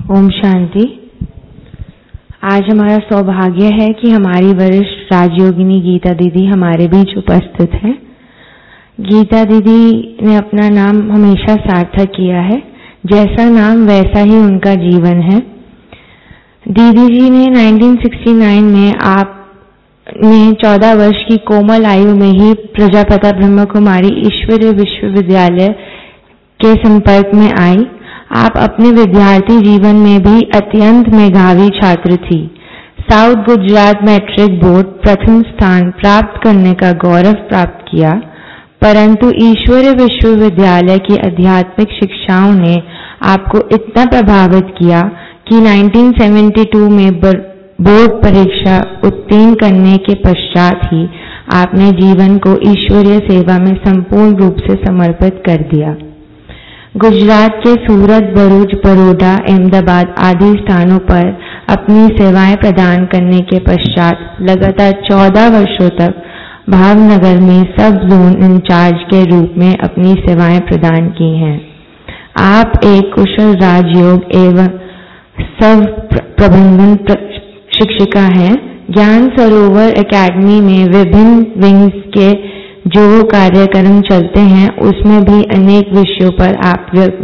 ओम शांति। आज हमारा सौभाग्य है कि हमारी वरिष्ठ राजयोगिनी गीता दीदी हमारे बीच उपस्थित हैं। गीता दीदी ने अपना नाम हमेशा सार्थक किया है, जैसा नाम वैसा ही उनका जीवन है। दीदी जी ने 1969 में आपने 14 वर्ष की कोमल आयु में ही प्रजापिता ब्रह्म कुमारी ईश्वरीय विश्वविद्यालय के संपर्क में आई। आप अपने विद्यार्थी जीवन में भी अत्यंत मेधावी छात्र थी। साउथ गुजरात मैट्रिक बोर्ड प्रथम स्थान प्राप्त करने का गौरव प्राप्त किया, परंतु ईश्वरीय विश्वविद्यालय की आध्यात्मिक शिक्षाओं ने आपको इतना प्रभावित किया कि 1972 में बोर्ड परीक्षा उत्तीर्ण करने के पश्चात ही आपने जीवन को ईश्वरीय सेवा में संपूर्ण रूप से समर्पित कर दिया। गुजरात के सूरत, भरूच, बड़ौदा, अहमदाबाद आदि स्थानों पर अपनी सेवाएं प्रदान करने के पश्चात लगातार 14 वर्षों तक भावनगर में सब जोन इंचार्ज के रूप में अपनी सेवाएं प्रदान की हैं। आप एक कुशल राजयोग एवं सब प्रबंधन शिक्षिका हैं। ज्ञान सरोवर एकेडमी में विभिन्न विंग्स के जो कार्यक्रम चलते हैं उसमें भी अनेक विषयों पर आप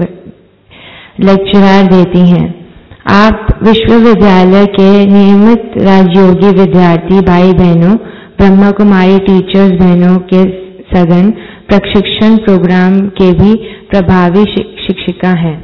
लेक्चर देती हैं। आप विश्वविद्यालय के नियमित राजयोगी विद्यार्थी भाई बहनों, ब्रह्मा कुमारी टीचर्स बहनों के सघन प्रशिक्षण प्रोग्राम के भी प्रभावी शिक्षिका हैं,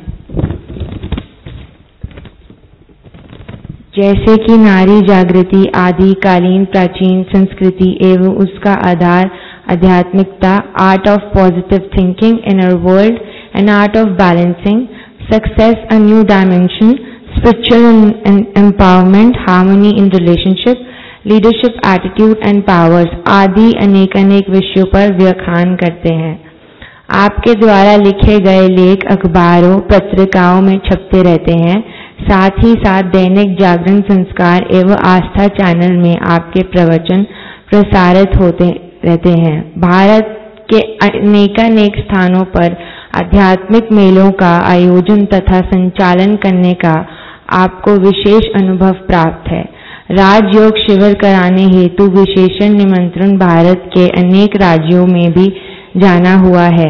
जैसे कि नारी जागृति आदि कालीन प्राचीन संस्कृति एवं उसका आधार आध्यात्मिकता, art of positive thinking, inner world and art of balancing, success a new dimension, spiritual empowerment, harmony in relationship, leadership attitude and powers आदि अनेक विषयों पर व्याख्यान करते हैं। आपके द्वारा लिखे गए लेख अखबारों पत्रिकाओं में छपते रहते हैं। साथ ही साथ दैनिक जागरण संस्कार एवं आस्था चैनल में आपके प्रवचन प्रसारित होते रहते हैं। भारत के अनेक स्थानों पर आध्यात्मिक मेलों का आयोजन तथा संचालन करने का आपको विशेष अनुभव प्राप्त है। राजयोग शिविर कराने हेतु विशेषण निमंत्रण भारत के अनेक राज्यों में भी जाना हुआ है।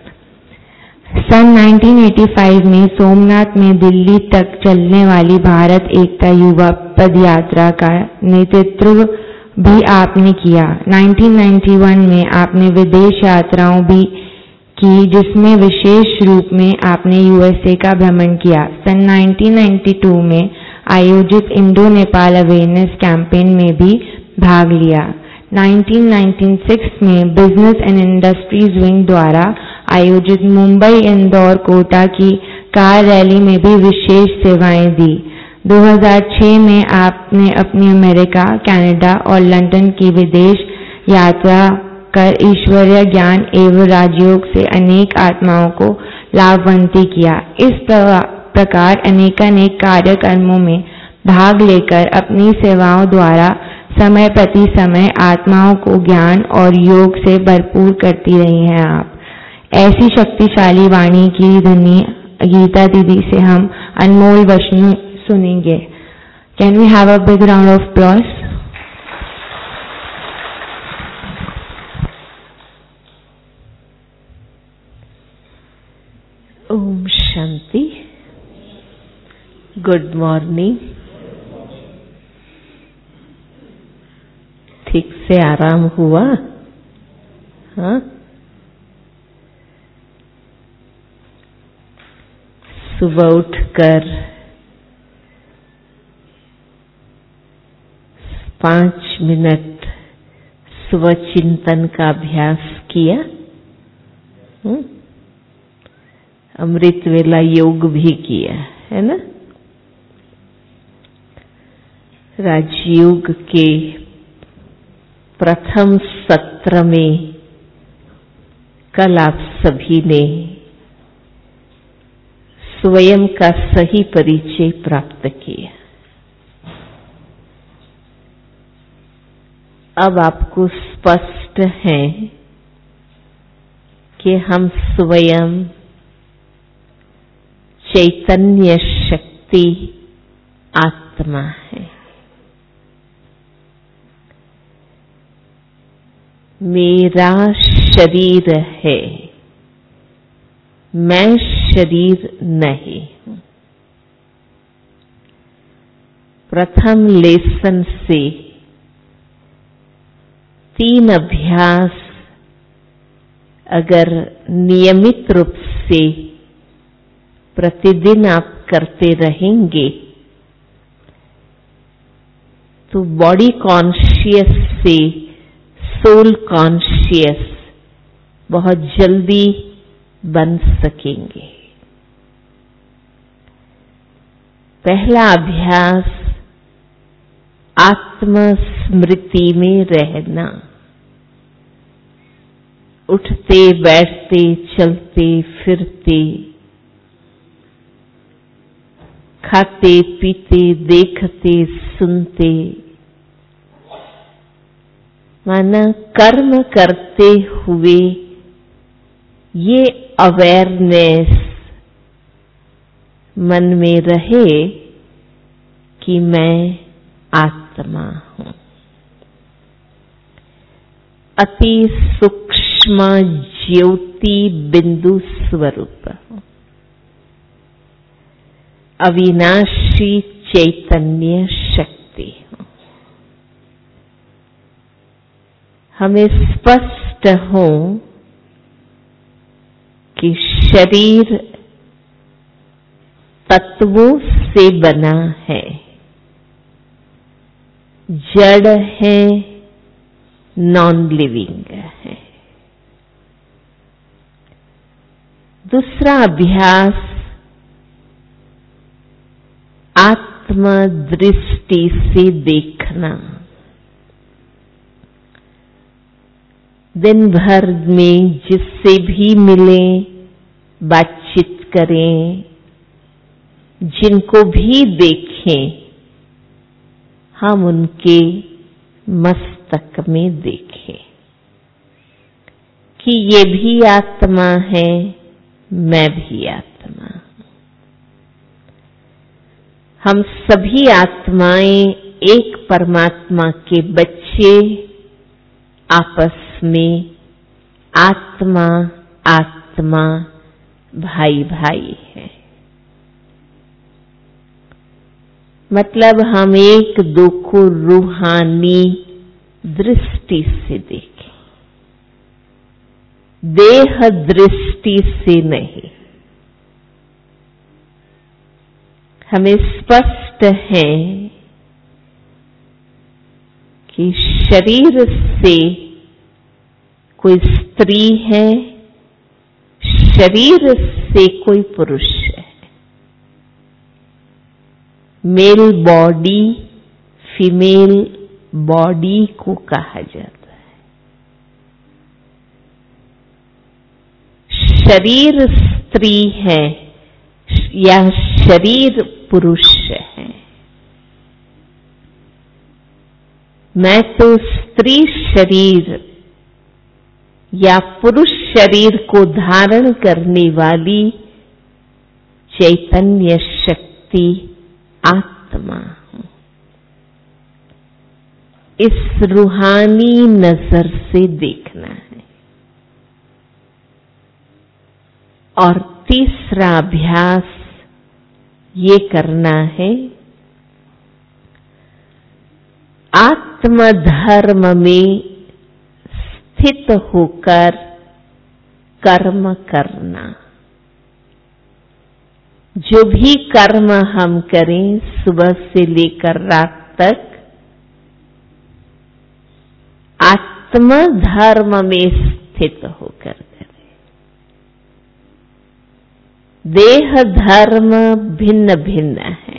सन 1985 में सोमनाथ में दिल्ली तक चलने वाली भारत एकता युवा पदयात्रा का नेतृत्व भी आपने किया। 1991 में आपने विदेश यात्राओं भी की, जिसमें विशेष रूप में आपने यूएसए का भ्रमण किया। सन 1992 में आयोजित इंडो नेपाल अवेयरनेस कैंपेन में भी भाग लिया। 1996 में बिजनेस एंड इंडस्ट्रीज विंग द्वारा आयोजित मुंबई, इंदौर, कोटा की कार रैली में भी विशेष सेवाएं दी। 2006 में आपने अपनी अमेरिका, कनाडा और लंदन की विदेश यात्रा कर ईश्वरीय ज्ञान एवं राजयोग से अनेक आत्माओं को लाभान्वित किया। इस प्रकार अनेक कार्यक्रमों में भाग लेकर अपनी सेवाओं द्वारा समय प्रति समय आत्माओं को ज्ञान और योग से भरपूर करती रही हैं। आप ऐसी शक्तिशाली वाणी की धनी गीता दीदी से हम अनमोल वचन सुनेंगे। Can we have a big round of applause? ओम शांति। Good morning. ठीक से आराम हुआ? हाँ, सुबह उठकर 5 मिनट स्व चिंतन का अभ्यास किया। अमृत वेला योग भी किया है ना। राजयोग के प्रथम सत्र में कल आप सभी ने स्वयं का सही परिचय प्राप्त किया। अब आपको स्पष्ट है कि हम स्वयं चैतन्य शक्ति शक्ति आत्मा है। मेरा शरीर है, मैं शरीर नहीं हूं। प्रथम लेसन से 3 अभ्यास अगर नियमित रूप से प्रतिदिन आप करते रहेंगे तो बॉडी कॉन्शियस से सोल कॉन्शियस बहुत जल्दी बन सकेंगे। पहला अभ्यास आत्म स्मृति में रहना। उठते बैठते चलते फिरते, खाते पीते देखते सुनते, माना कर्म करते हुए ये अवेयरनेस मन में रहे कि मैं आत्मा हूं। अति सूक्ष्म ज्योति बिंदु स्वरूप अविनाशी चैतन्य शक्ति हूं। हमें स्पष्ट हो कि शरीर तत्वों से बना है, जड़ है, नॉन लिविंग है। दूसरा अभ्यास आत्म दृष्टि से देखना। दिन भर में जिससे भी मिले, बातचीत करें, जिनको भी देखें, हम उनके मस्तक में देखें कि ये भी आत्मा है, मैं भी आत्मा हूं। हम सभी आत्माएं एक परमात्मा के बच्चे आपस में आत्मा आत्मा भाई भाई है। मतलब हम एक दो को रूहानी दृष्टि से देखें, देह दृष्टि से नहीं। हमें स्पष्ट है कि शरीर से कोई स्त्री है, शरीर से कोई पुरुष है। मेल बॉडी, फीमेल बॉडी को कहा जाता है। शरीर स्त्री है या शरीर पुरुष है। मैं तो स्त्री शरीर या पुरुष शरीर को धारण करने वाली चैतन्य शक्ति आत्मा हूं। इस रूहानी नजर से देखना है। और तीसरा अभ्यास ये करना है, आत्मधर्म में स्थित होकर कर्म करना। जो भी कर्म हम करें सुबह से लेकर रात तक, आत्मधर्म में स्थित होकर करें। देह धर्म भिन्न भिन्न है।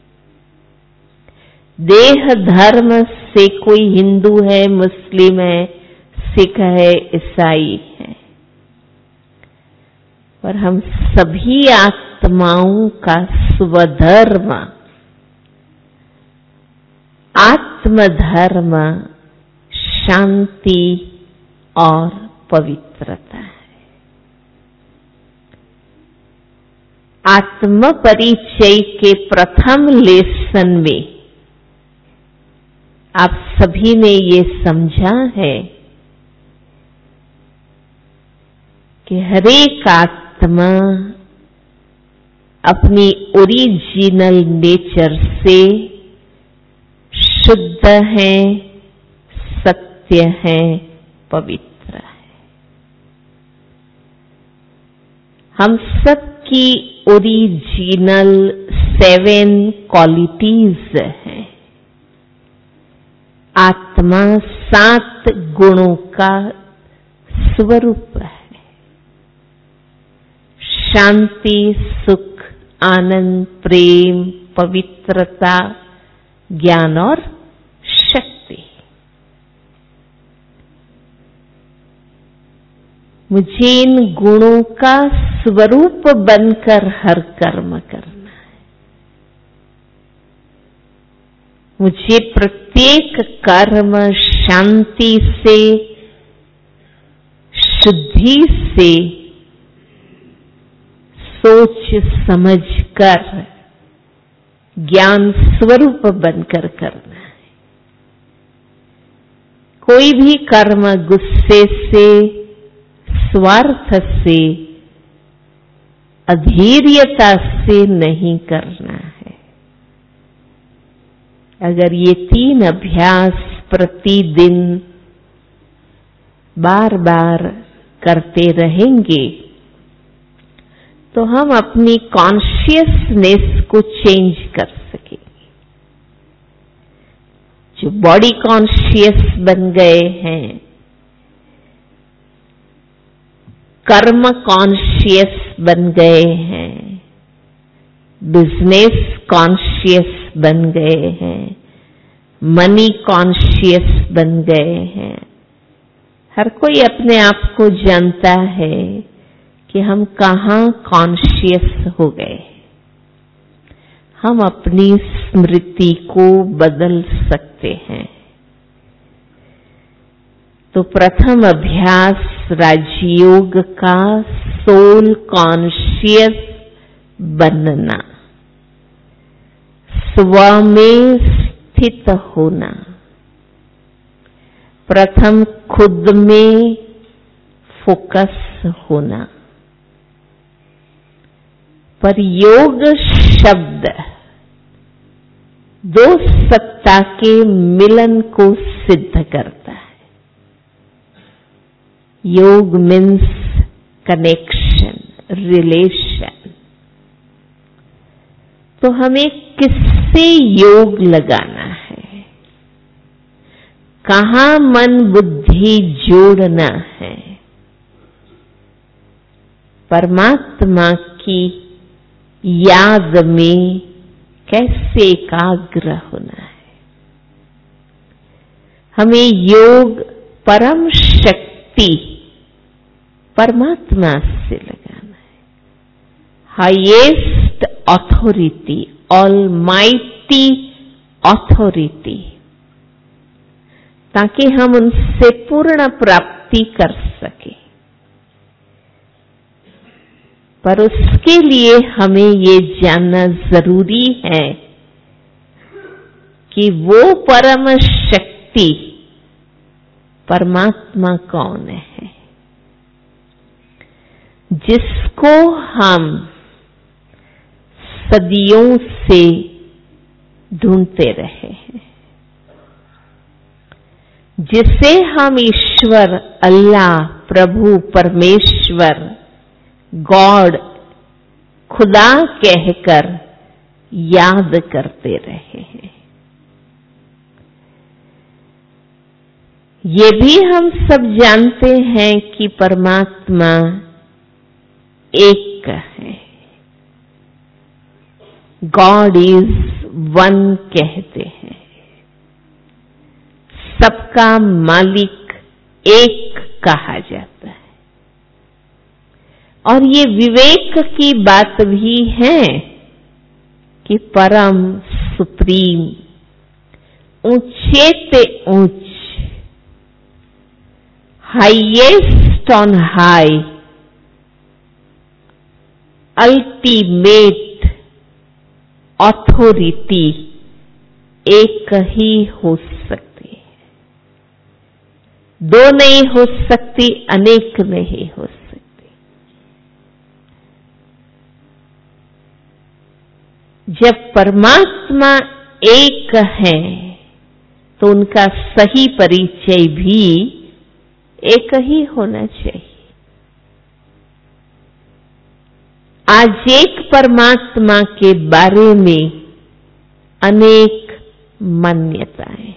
देह धर्म से कोई हिंदू है, मुस्लिम है, सिख है, ईसाई है, पर हम सभी आत्माओं का स्वधर्म आत्मधर्म शांति और पवित्रता है। आत्म परिचय के प्रथम लेसन में आप सभी ने ये समझा है कि हर एक आत्मा अपनी ओरिजिनल नेचर से शुद्ध है, सत्य है, पवित्र है। हम सबकी ओरिजिनल 7 क्वालिटीज हैं। आत्मा 7 गुणों का स्वरूप है। शांति, सुख, आनंद, प्रेम, पवित्रता, ज्ञान और शक्ति। मुझे इन गुणों का स्वरूप बनकर हर कर्म करना है। मुझे प्रत्येक कर्म शांति से, शुद्धि से, सोच समझ कर, ज्ञान स्वरूप बनकर करना है। कोई भी कर्म गुस्से से, स्वार्थ से, अधीर्यता से नहीं करना है। अगर ये 3 अभ्यास प्रतिदिन बार बार करते रहेंगे तो हम अपनी कॉन्शियसनेस को चेंज कर सकेंगे। जो बॉडी कॉन्शियस बन गए हैं, कर्म कॉन्शियस बन गए हैं, बिजनेस कॉन्शियस बन गए हैं, मनी कॉन्शियस बन गए हैं। हर कोई अपने आप को जानता है कि हम कहाँ कॉन्शियस हो गए। हम अपनी स्मृति को बदल सकते हैं। तो प्रथम अभ्यास राजयोग का सोल कॉन्शियस बनना, स्व में स्थित होना। प्रथम खुद में फोकस होना। पर योग शब्द 2 सत्ता के मिलन को सिद्ध करता है। योग मीन्स कनेक्शन, रिलेशन। तो हमें किससे योग लगाना है, कहाँ मन बुद्धि जोड़ना है? परमात्मा की याद में कैसे एकाग्र होना है? हमें योग परम शक्ति परमात्मा से लगाना है। हाईएस्ट अथॉरिटी, ऑलमाइटी अथॉरिटी, ताकि हम उनसे पूर्ण प्राप्ति कर सके। पर उसके लिए हमें ये जानना जरूरी है कि वो परम शक्ति परमात्मा कौन है, जिसको हम सदियों से ढूंढते रहे हैं, जिसे हम ईश्वर, अल्लाह, प्रभु, परमेश्वर, गॉड, खुदा कहकर याद करते रहे हैं। ये भी हम सब जानते हैं कि परमात्मा एक है। गॉड इज वन कहते हैं। सबका मालिक एक कहा जाता है। और ये विवेक की बात भी है कि परम, सुप्रीम, ऊंचे ते ऊंच, highest on high, ultimate authority एक ही हो सकती है, दो नहीं हो सकती, अनेक नहीं हो सकती। जब परमात्मा एक है तो उनका सही परिचय भी एक ही होना चाहिए। आज एक परमात्मा के बारे में अनेक मान्यताएं,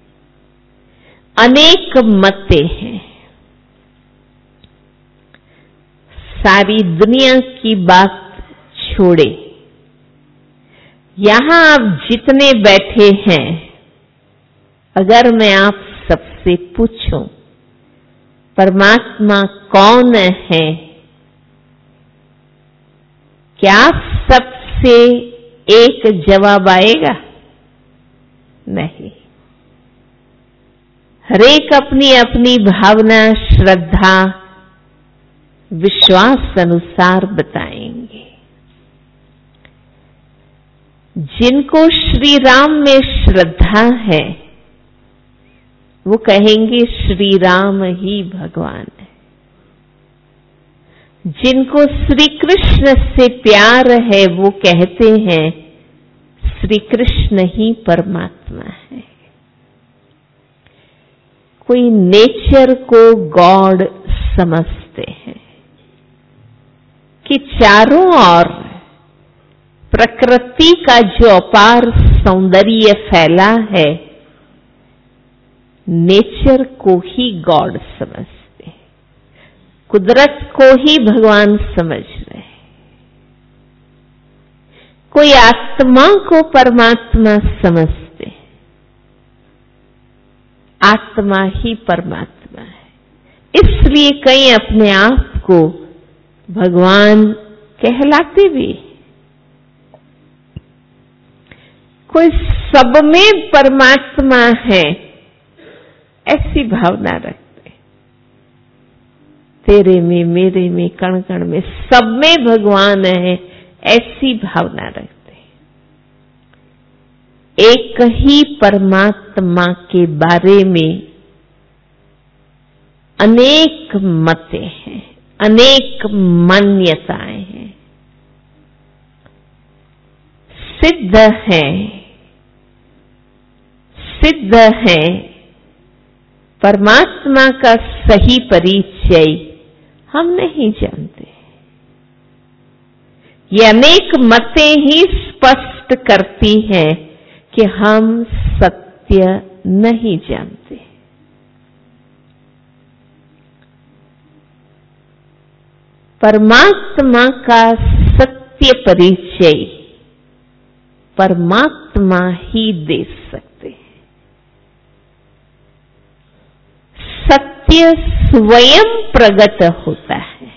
अनेक मतें हैं। सारी दुनिया की बात छोड़े, यहां आप जितने बैठे हैं, अगर मैं आप सबसे पूछूं परमात्मा कौन है, क्या सबसे एक जवाब आएगा? नहीं। हरेक अपनी अपनी भावना, श्रद्धा, विश्वास अनुसार बताएंगे। जिनको श्री राम में श्रद्धा है वो कहेंगे श्री राम ही भगवान है। जिनको श्री कृष्ण से प्यार है वो कहते हैं श्री कृष्ण ही परमात्मा है। कोई नेचर को गॉड समझते हैं कि चारों ओर प्रकृति का जो अपार सौंदर्य फैला है, नेचर को ही गॉड समझते, कुदरत को ही भगवान समझ रहे। कोई आत्मा को परमात्मा समझते, आत्मा ही परमात्मा है। इसलिए कई अपने आप को भगवान कहलाते भी, कोई सब में परमात्मा है ऐसी भावना रखते, तेरे में, मेरे में, कण कण में, सब में भगवान है ऐसी भावना रखते। एक ही परमात्मा के बारे में अनेक मतें हैं, अनेक मान्यताएं हैं। सिद्ध है परमात्मा का सही परिचय हम नहीं जानते। ये अनेक मतें ही स्पष्ट करती हैं कि हम सत्य नहीं जानते। परमात्मा का सत्य परिचय परमात्मा ही दे सकते हैं। सत्य स्वयं प्रकट होता है,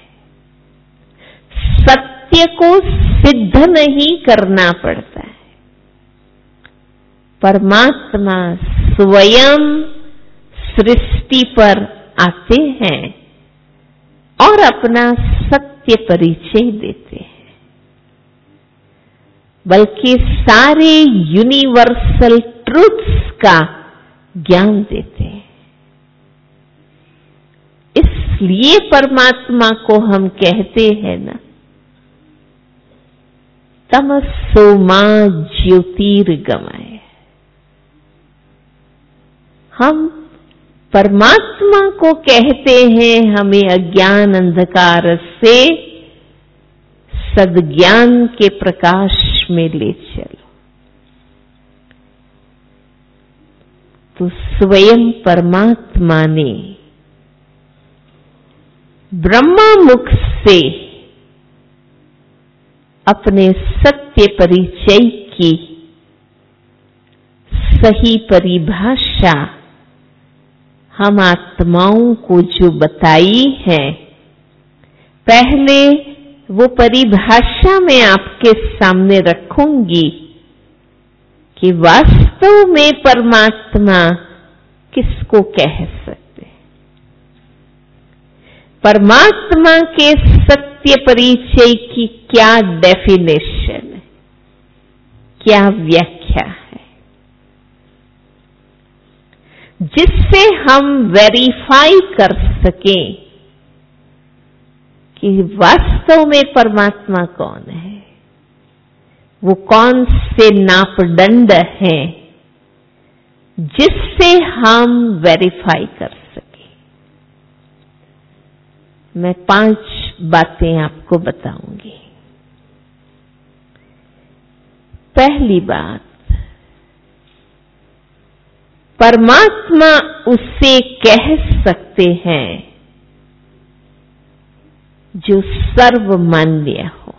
सत्य को सिद्ध नहीं करना पड़ता है। परमात्मा स्वयं सृष्टि पर आते हैं और अपना सत्य परिचय देते हैं, बल्कि सारे यूनिवर्सल ट्रूथ्स का ज्ञान देते हैं। इसलिए परमात्मा को हम कहते हैं ना, तमसो मा ज्योतिर्गमय। हम परमात्मा को कहते हैं हमें अज्ञान अंधकार से सद्ज्ञान के प्रकाश में ले चलो। तो स्वयं परमात्मा ने ब्रह्मा मुख से अपने सत्य परिचय की सही परिभाषा हम आत्माओं को जो बताई है, पहले वो परिभाषा मैं आपके सामने रखूंगी कि वास्तव में परमात्मा किसको कह सकते। परमात्मा के सत्य सत्य परिचय की क्या डेफिनेशन है, क्या व्याख्या है, जिससे हम वेरीफाई कर सकें कि वास्तव में परमात्मा कौन है, वो कौन से मापदंड हैं जिससे हम वेरीफाई कर सके। मैं 5 बातें आपको बताऊंगी। पहली बात, परमात्मा उसे कह सकते हैं जो सर्वमान्य हो।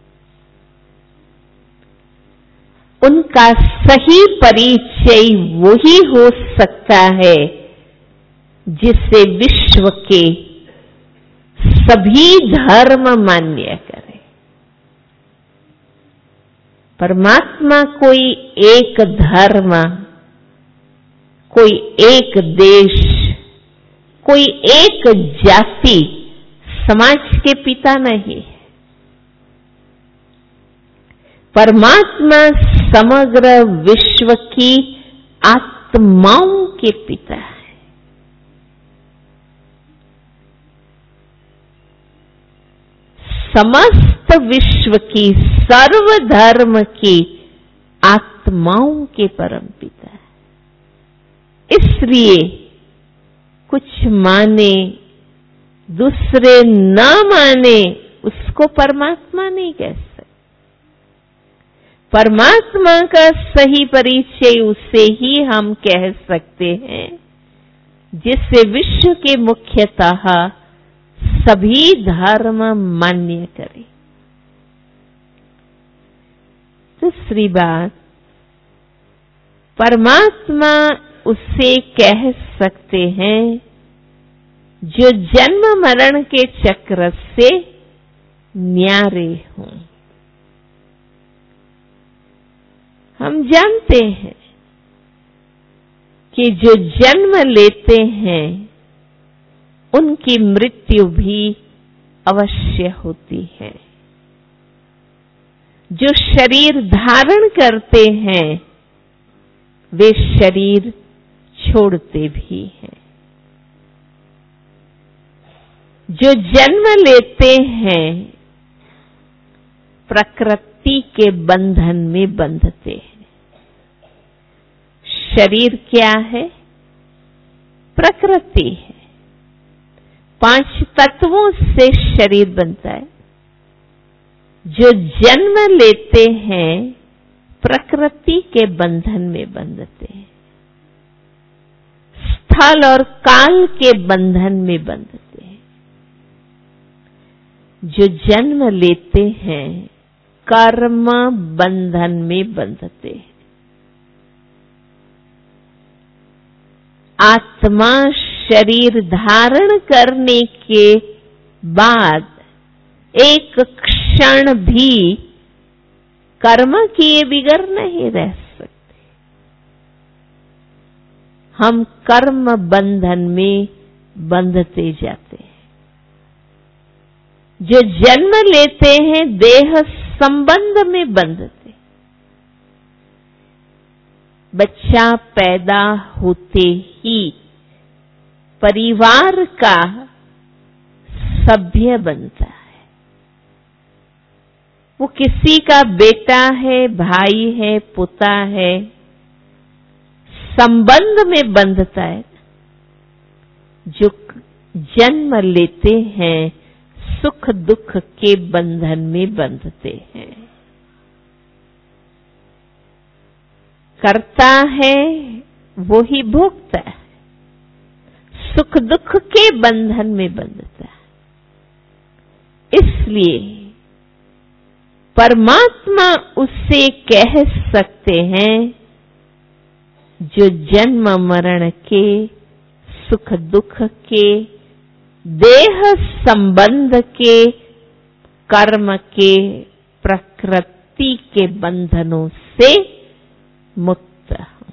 उनका सही परिचय वही हो सकता है जिसे विश्व के सभी धर्म मान्य करे। परमात्मा कोई एक धर्म, कोई एक देश, कोई एक जाति, समाज के पिता नहीं है। परमात्मा समग्र विश्व की आत्माओं के पिता है। समस्त विश्व की, सर्वधर्म की आत्माओं के परम पिता है। इसलिए कुछ माने दूसरे न माने उसको परमात्मा नहीं कह सकते। परमात्मा का सही परिचय उसे ही हम कह सकते हैं जिसे विश्व के मुख्यतः सभी धर्म मान्य करे। दूसरी बात, परमात्मा उसे कह सकते हैं जो जन्म मरण के चक्र से न्यारे हों। हम जानते हैं कि जो जन्म लेते हैं उनकी मृत्यु भी अवश्य होती है। जो शरीर धारण करते हैं वे शरीर छोड़ते भी हैं। जो जन्म लेते हैं प्रकृति के बंधन में बंधते हैं। शरीर क्या है? प्रकृति है। 5 तत्वों से शरीर बनता है। जो जन्म लेते हैं प्रकृति के बंधन में बंधते हैं, स्थल और काल के बंधन में बंधते हैं। जो जन्म लेते हैं कर्म बंधन में बंधते हैं। आत्मा शरीर धारण करने के बाद एक क्षण भी कर्म किए बिगर नहीं रह सकते। हम कर्म बंधन में बंधते जाते हैं। जो जन्म लेते हैं देह संबंध में बंधते। बच्चा पैदा होते ही परिवार का सभ्य बनता है। वो किसी का बेटा है, भाई है, पुता है, संबंध में बंधता है। जो जन्म लेते हैं सुख दुख के बंधन में बंधते हैं। करता है वो ही भोगता है, सुख दुख के बंधन में बंधता है। इसलिए परमात्मा उससे कह सकते हैं जो जन्म मरण के सुख दुख के देह संबंध के कर्म के प्रकृति के बंधनों से मुक्त हो।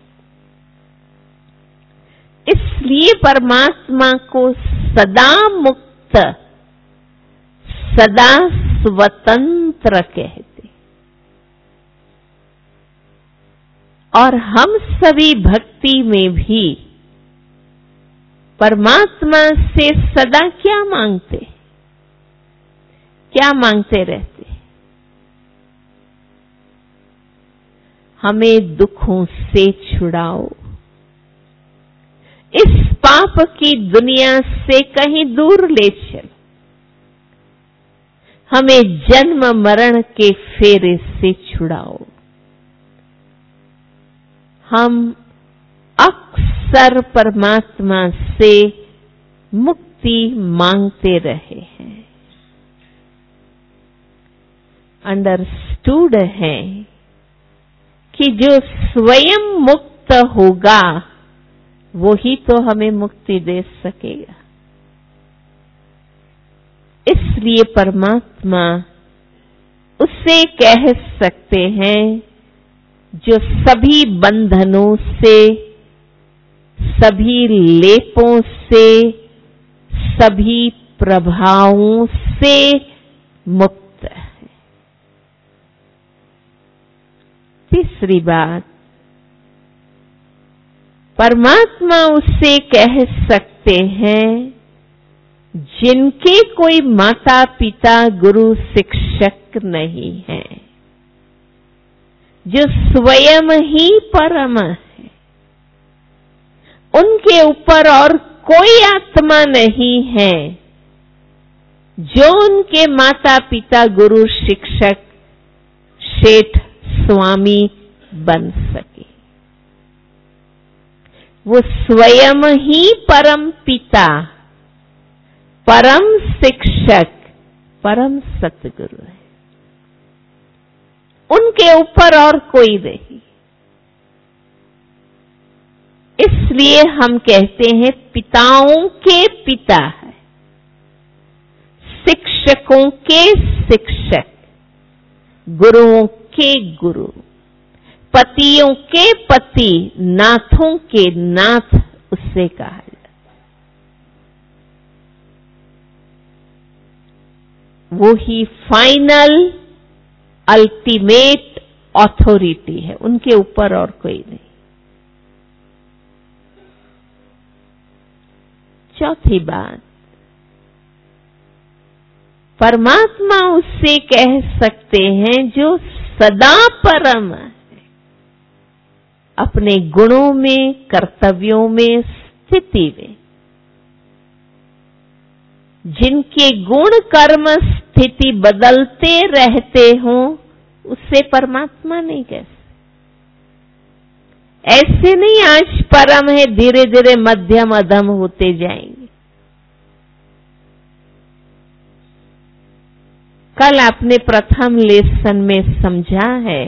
इसलिए परमात्मा को सदा मुक्त सदा स्वतंत्र कहते। और हम सभी भक्ति में भी परमात्मा से सदा क्या मांगते, क्या मांगते रहते? हमें दुखों से छुड़ाओ, इस पाप की दुनिया से कहीं दूर ले चल, हमें जन्म मरण के फेरे से छुड़ाओ। हम अक्सर परमात्मा से मुक्ति मांगते रहे हैं। अंडरस्टूड है कि जो स्वयं मुक्त होगा वो ही तो हमें मुक्ति दे सकेगा। इसलिए परमात्मा उसे कह सकते हैं जो सभी बंधनों से, सभी लेपों से, सभी प्रभावों से मुक्त है। तीसरी बात, परमात्मा उससे कह सकते हैं जिनके कोई माता पिता गुरु शिक्षक नहीं है, जो स्वयं ही परम है, उनके ऊपर और कोई आत्मा नहीं है जो उनके माता पिता गुरु शिक्षक शेठ स्वामी बन सके। वो स्वयं ही परम पिता, परम शिक्षक, परम सतगुरु है, उनके ऊपर और कोई नहीं। इसलिए हम कहते हैं पिताओं के पिता है, शिक्षकों के शिक्षक, गुरुओं के गुरु, पतियों के पति, नाथों के नाथ उससे कहा जाता। वो ही फाइनल अल्टीमेट ऑथोरिटी है, उनके ऊपर और कोई नहीं। चौथी बात, परमात्मा उससे कह सकते हैं जो सदा परम है, अपने गुणों में, कर्तव्यों में, स्थिति में। जिनके गुण कर्म स्थिति बदलते रहते हों उससे परमात्मा नहीं कह सकते। ऐसे नहीं आज परम है, धीरे धीरे मध्यम अधम होते जाएंगे। कल आपने प्रथम लेसन में समझा है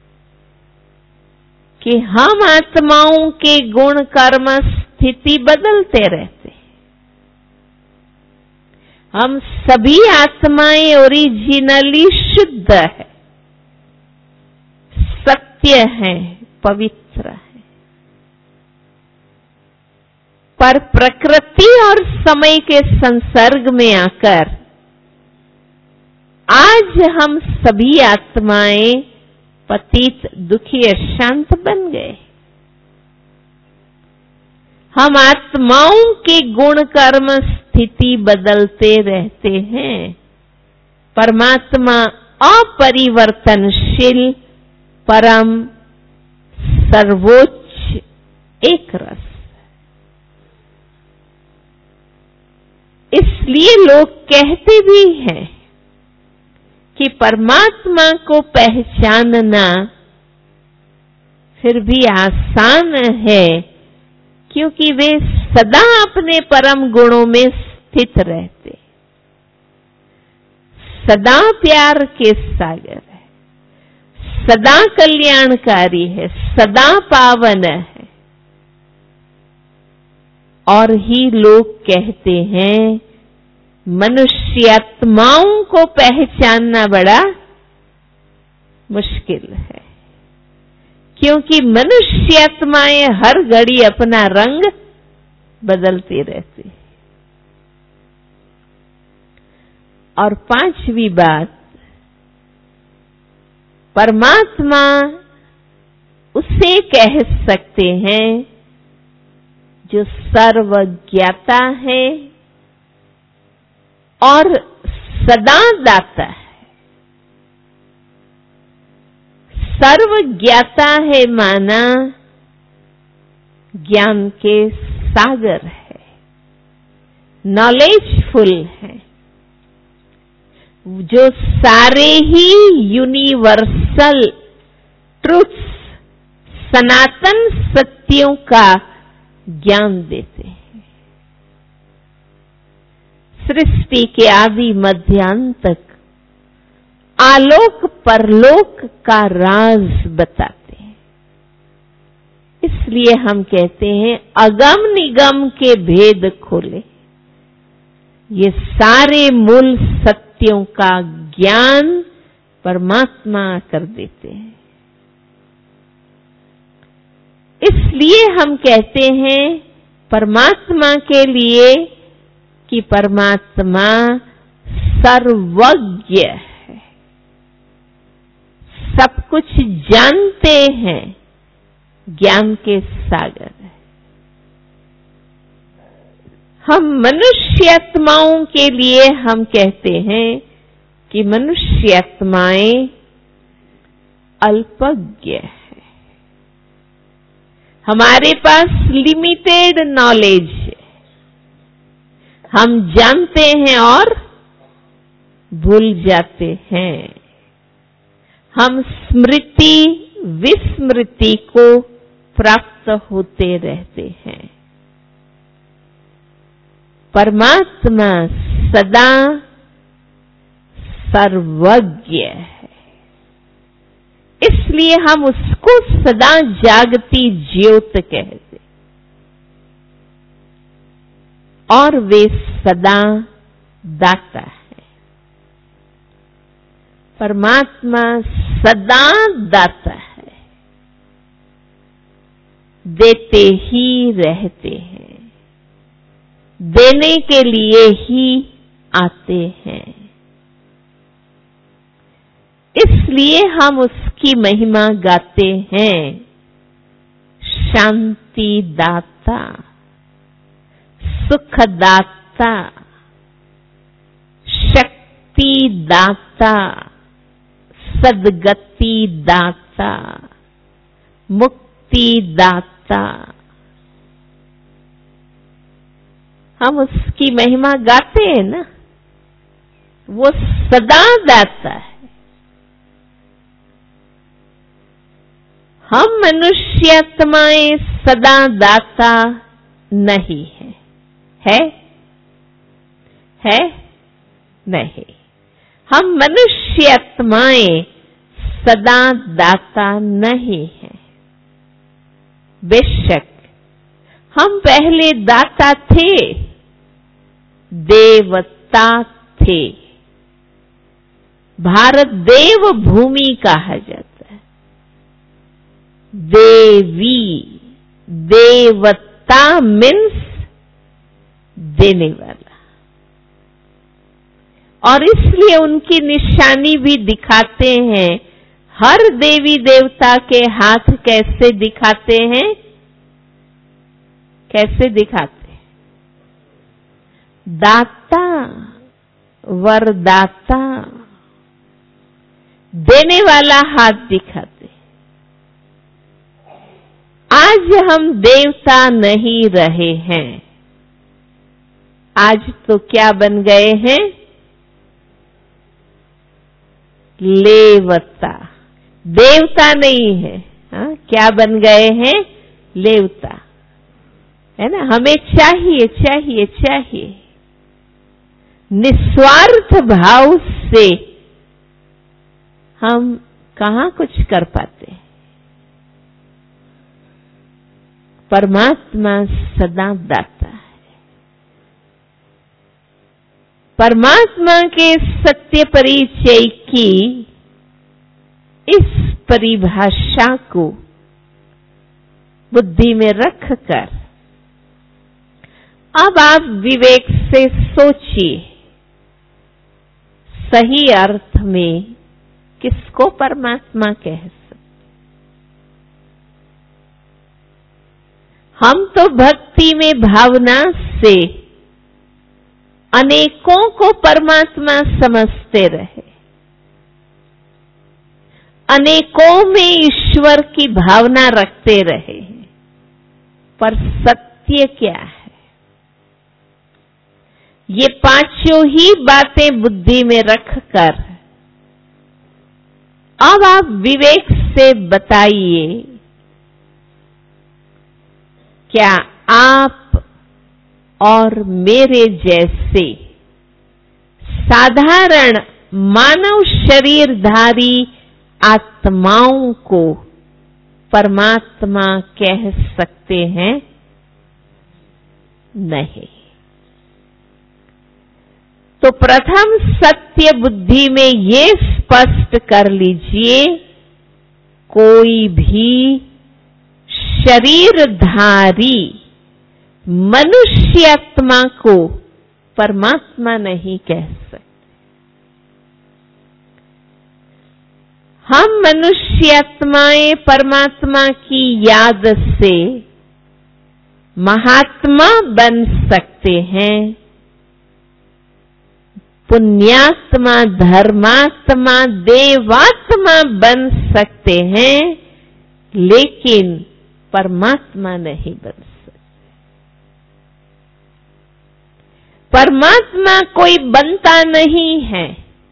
कि हम आत्माओं के गुण कर्म स्थिति बदलते रहते हैं। हम सभी आत्माएं ओरिजिनली शुद्ध है, सत्य है, पवित्र है, पर प्रकृति और समय के संसर्ग में आकर आज हम सभी आत्माएं पतित, दुखी, अशांत बन गए। हम आत्माओं के गुण कर्म स्थिति बदलते रहते हैं। परमात्मा अपरिवर्तनशील, परम, सर्वोच्च, एक रस। इसलिए लोग कहते भी हैं कि परमात्मा को पहचानना फिर भी आसान है, क्योंकि वे सदा अपने परम गुणों में स्थित रहते, सदा प्यार के सागर है, सदा कल्याणकारी है, सदा पावन है। और ही लोग कहते हैं मनुष्य आत्माओं को पहचानना बड़ा मुश्किल है, क्योंकि मनुष्य आत्माएं हर घड़ी अपना रंग बदलती रहती है। और पांचवी बात, परमात्मा उसे कह सकते हैं जो सर्वज्ञाता है और सदा दाता है। सर्वज्ञाता है माना ज्ञान के सागर है, नॉलेजफुल है, जो सारे ही यूनिवर्सल ट्रुथ्स, सनातन सत्यों का ज्ञान देते हैं, सृष्टि के आदि मध्यांत तक आलोक परलोक का राज बताते हैं। इसलिए हम कहते हैं अगम निगम के भेद खोले, ये सारे मूल सत्यों का ज्ञान परमात्मा कर देते हैं। इसलिए हम कहते हैं परमात्मा के लिए कि परमात्मा सर्वज्ञ है, सब कुछ जानते हैं, ज्ञान के सागर है। हम मनुष्यात्माओं के लिए हम कहते हैं कि मनुष्यात्माएं अल्पज्ञ है, हमारे पास लिमिटेड नॉलेज है, हम जानते हैं और भूल जाते हैं, हम स्मृति विस्मृति को प्राप्त होते रहते हैं। परमात्मा सदा सर्वज्ञ है, इसलिए हम उसको सदा जागती ज्योत कहते और वे सदा दाता है। परमात्मा सदा दाता है, देते ही रहते हैं, देने के लिए ही आते हैं। इसलिए हम उसकी महिमा गाते हैं, शांति दाता, सुख दाता, शक्ति दाता, सद्गति दाता, मुक्ति दाता। हम उसकी महिमा गाते हैं ना, वो सदा दाता है। हम मनुष्यात्माएं सदा दाता नहीं है, है नहीं। हम मनुष्यात्माएं सदा दाता नहीं है। बेशक हम पहले दाता थे, देवता थे। भारत देव भूमि कहा जाता है। देवी, देवता मीन्स देने वाला, और इसलिए उनकी निशानी भी दिखाते हैं। हर देवी देवता के हाथ कैसे दिखाते हैं? कैसे दिखाते? दाता, वरदाता, देने वाला हाथ दिखाते। आज हम देवता नहीं रहे हैं, आज तो क्या बन गए हैं? लेवता। देवता नहीं है, हाँ? क्या बन गए हैं? लेवता, है ना? हमें चाहिए चाहिए चाहिए। निस्वार्थ भाव से हम कहाँ कुछ कर पाते? परमात्मा सदा दाता है। परमात्मा के सत्य परिचय की इस परिभाषा को बुद्धि में रखकर अब आप विवेक से सोचिए सही अर्थ में किसको परमात्मा कह सकते? हम तो भक्ति में भावना से अनेकों को परमात्मा समझते रहे, अनेकों में ईश्वर की भावना रखते रहे, पर सत्य क्या है? ये पांचों ही बातें बुद्धि में रखकर अब आप विवेक से बताइए, क्या आप और मेरे जैसे साधारण मानव शरीरधारी आत्माओं को परमात्मा कह सकते हैं? नहीं। तो प्रथम सत्य बुद्धि में ये स्पष्ट कर लीजिए, कोई भी शरीरधारी मनुष्य आत्मा को परमात्मा नहीं कह सकते। हम मनुष्य आत्माएं परमात्मा की याद से महात्मा बन सकते हैं, पुण्यात्मा, धर्मात्मा, देवात्मा बन सकते हैं, लेकिन परमात्मा नहीं बन सकते। परमात्मा कोई बनता नहीं है।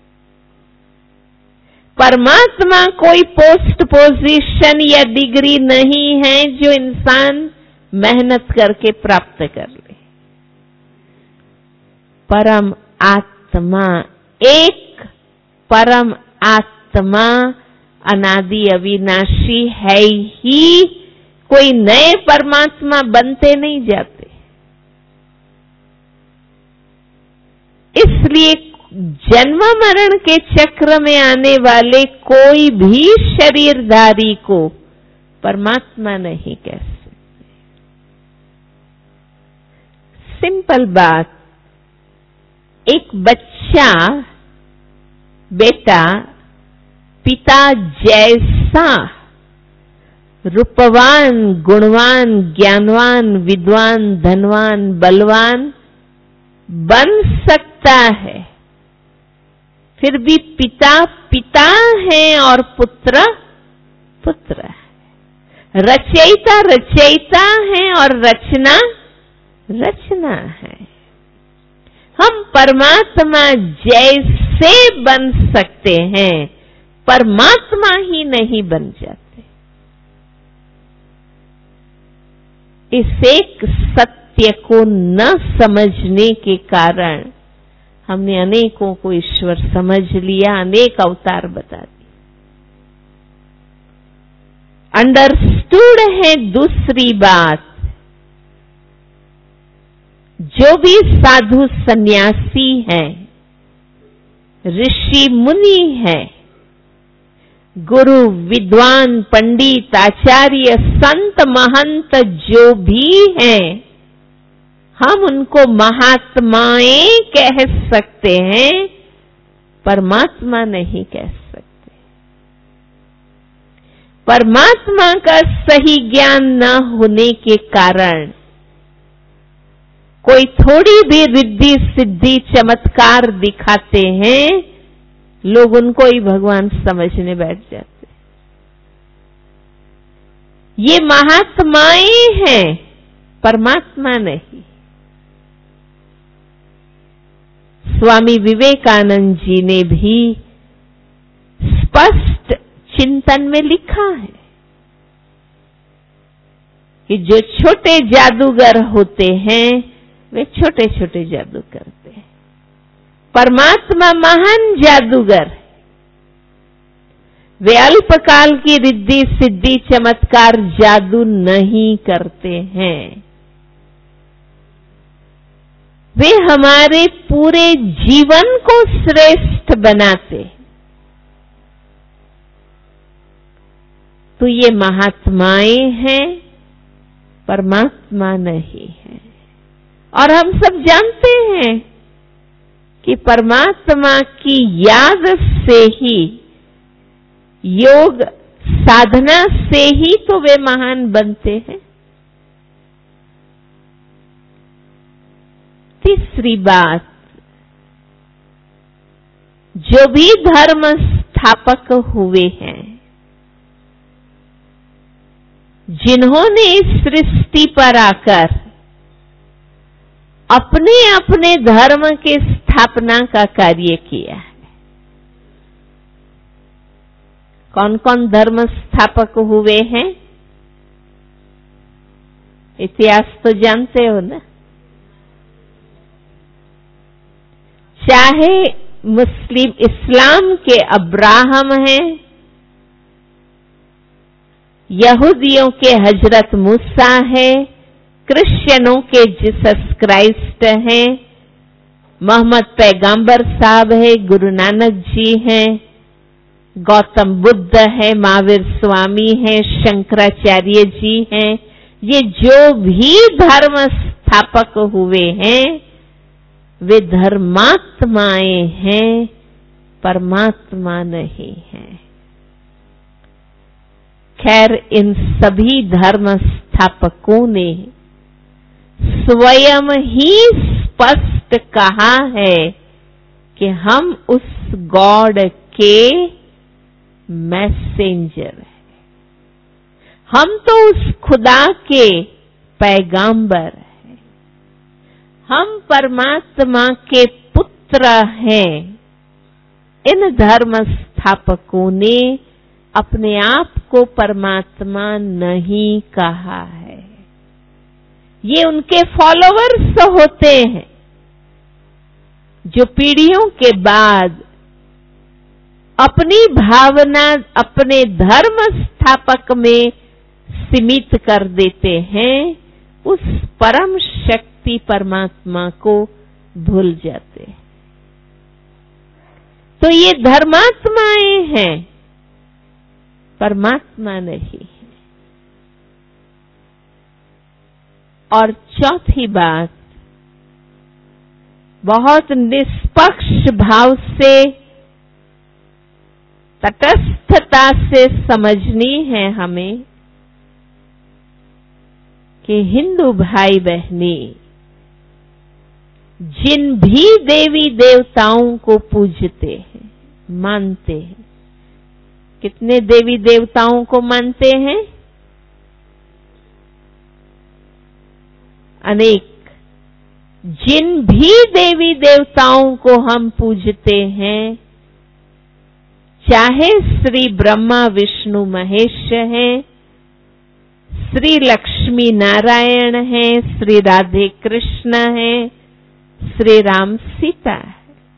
परमात्मा कोई पोस्ट पोजीशन या डिग्री नहीं है जो इंसान मेहनत करके प्राप्त कर ले। परम आत्मा, एक परम आत्मा अनादि अविनाशी है ही, कोई नए परमात्मा बनते नहीं जाते। इसलिए जन्म मरण के चक्र में आने वाले कोई भी शरीरधारी को परमात्मा नहीं कह सकते। सिंपल बात, एक बच्चा, बेटा पिता जैसा रूपवान, गुणवान, ज्ञानवान, विद्वान, धनवान, बलवान बन सकता है, फिर भी पिता पिता है और पुत्र पुत्र है। रचयिता रचयिता है और रचना रचना है। हम परमात्मा जैसे बन सकते हैं, परमात्मा ही नहीं बन जाते। इस एक सत्य को न समझने के कारण हमने अनेकों को ईश्वर समझ लिया, अनेक अवतार बता दिए। अंडरस्टूड है दूसरी बात, जो भी साधु सन्यासी हैं, ऋषि मुनि हैं, गुरु विद्वान पंडित आचार्य संत महंत जो भी हैं, हम उनको महात्माएं कह सकते हैं, परमात्मा नहीं कह सकते। परमात्मा का सही ज्ञान न होने के कारण कोई थोड़ी भी रिद्धि सिद्धि चमत्कार दिखाते हैं, लोग उनको ही भगवान समझने बैठ जाते। ये महात्माएं हैं, परमात्मा नहीं। स्वामी विवेकानंद जी ने भी स्पष्ट चिंतन में लिखा है कि जो छोटे जादूगर होते हैं वे छोटे छोटे जादू करते हैं, परमात्मा महान जादूगर है। वे अल्पकाल की रिद्धि सिद्धि चमत्कार जादू नहीं करते हैं, वे हमारे पूरे जीवन को श्रेष्ठ बनाते। तो ये महात्माएं हैं, परमात्मा नहीं है। और हम सब जानते हैं कि परमात्मा की याद से ही, योग साधना से ही तो वे महान बनते हैं। तीसरी बात, जो भी धर्म स्थापक हुए हैं, जिन्होंने इस सृष्टि पर आकर अपने अपने धर्म के स्थापना का कार्य किया है। कौन कौन धर्म स्थापक हुए हैं? इतिहास तो जानते हो ना। चाहे मुस्लिम इस्लाम के अब्राहम हैं, यहूदियों के हजरत मूसा है, क्रिश्चियनों के जीसस क्राइस्ट हैं, मोहम्मद पैगंबर साहब है, गुरु नानक जी हैं, गौतम बुद्ध है, महावीर स्वामी है, शंकराचार्य जी हैं। ये जो भी धर्म स्थापक हुए हैं वे धर्मात्माएं हैं, परमात्मा नहीं है। खैर, इन सभी धर्म स्थापकों ने स्वयं ही स्पष्ट कहा है कि हम उस गॉड के मैसेंजर हैं, हम तो उस खुदा के पैगंबर हैं, हम परमात्मा के पुत्र हैं। इन धर्म स्थापकों ने अपने आप को परमात्मा नहीं कहा है। ये उनके फॉलोअर्स होते हैं जो पीढ़ियों के बाद अपनी भावना अपने धर्म स्थापक में सीमित कर देते हैं, उस परम शक्ति परमात्मा को भूल जाते हैं। तो ये धर्मात्माएं हैं, परमात्मा नहीं है। और चौथी बात, बहुत निष्पक्ष भाव से, तटस्थता से समझनी है हमें कि हिंदू भाई बहने जिन भी देवी देवताओं को पूजते हैं, मानते हैं, कितने देवी देवताओं को मानते हैं? अनेक। जिन भी देवी देवताओं को हम पूजते हैं, चाहे श्री ब्रह्मा विष्णु महेश हैं, श्री लक्ष्मी नारायण हैं, श्री राधे कृष्ण हैं, श्री राम सीता है,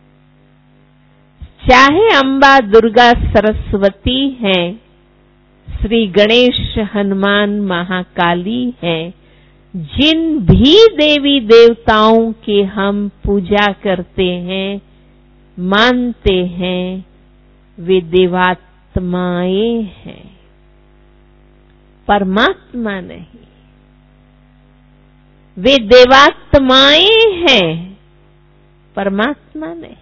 चाहे अम्बा दुर्गा सरस्वती हैं, श्री गणेश हनुमान महाकाली हैं, जिन भी देवी देवताओं की हम पूजा करते हैं, मानते हैं, वे देवात्माएं हैं, परमात्मा नहीं। वे देवात्माएं हैं, परमात्मा नहीं।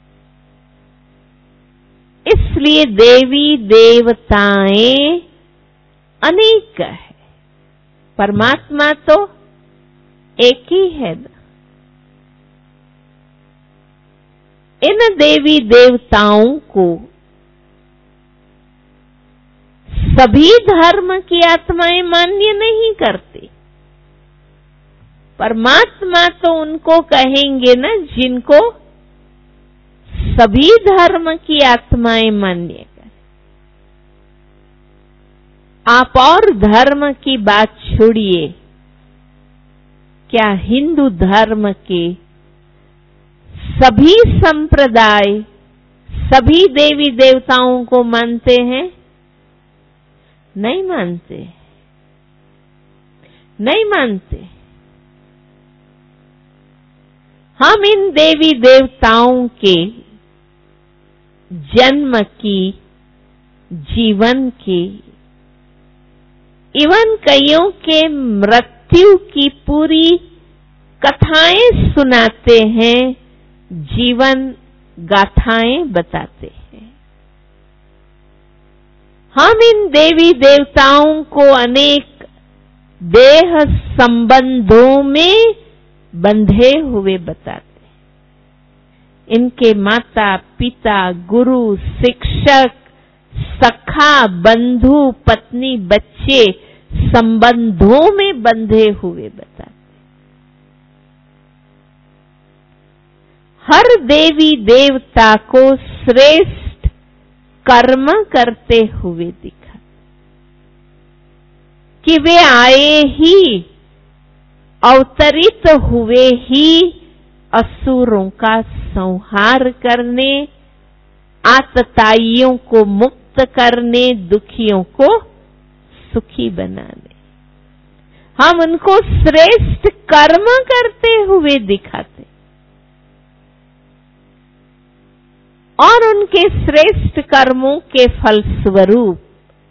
इसलिए देवी देवताएं अनेक है, परमात्मा तो एक ही है ना। इन देवी देवताओं को सभी धर्म की आत्माएं मान्य नहीं करती। परमात्मा तो उनको कहेंगे ना जिनको सभी धर्म की आत्माएं मान्य करें। आप और धर्म की बात छोड़िए, क्या हिंदू धर्म के सभी संप्रदाय सभी देवी देवताओं को मानते हैं? नहीं मानते, नहीं मानते। हम इन देवी देवताओं के जन्म की, जीवन की, इवन कईयों के मृत्यु की पूरी कथाएं सुनाते हैं, जीवन गाथाएं बताते हैं। हम इन देवी देवताओं को अनेक देह संबंधों में बंधे हुए बताते हैं। इनके माता पिता, गुरु, शिक्षक, सखा, बंधु, पत्नी, बच्चे संबंधों में बंधे हुए बताते। हर देवी देवता को श्रेष्ठ कर्म करते हुए दिखा कि वे आए ही, अवतरित हुए ही असुरों का संहार करने, आतताइयों को मुक्त करने, दुखियों को सुखी बनाने। हम उनको श्रेष्ठ कर्म करते हुए दिखाते और उनके श्रेष्ठ कर्मों के फलस्वरूप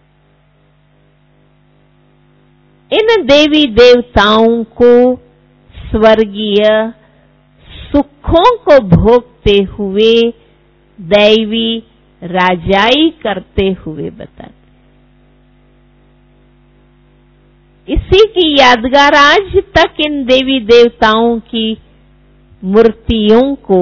इन देवी देवताओं को स्वर्गीय सुखों को भोगते हुए दैवी राजाई करते हुए बताते। इसी की यादगार आज तक इन देवी देवताओं की मूर्तियों को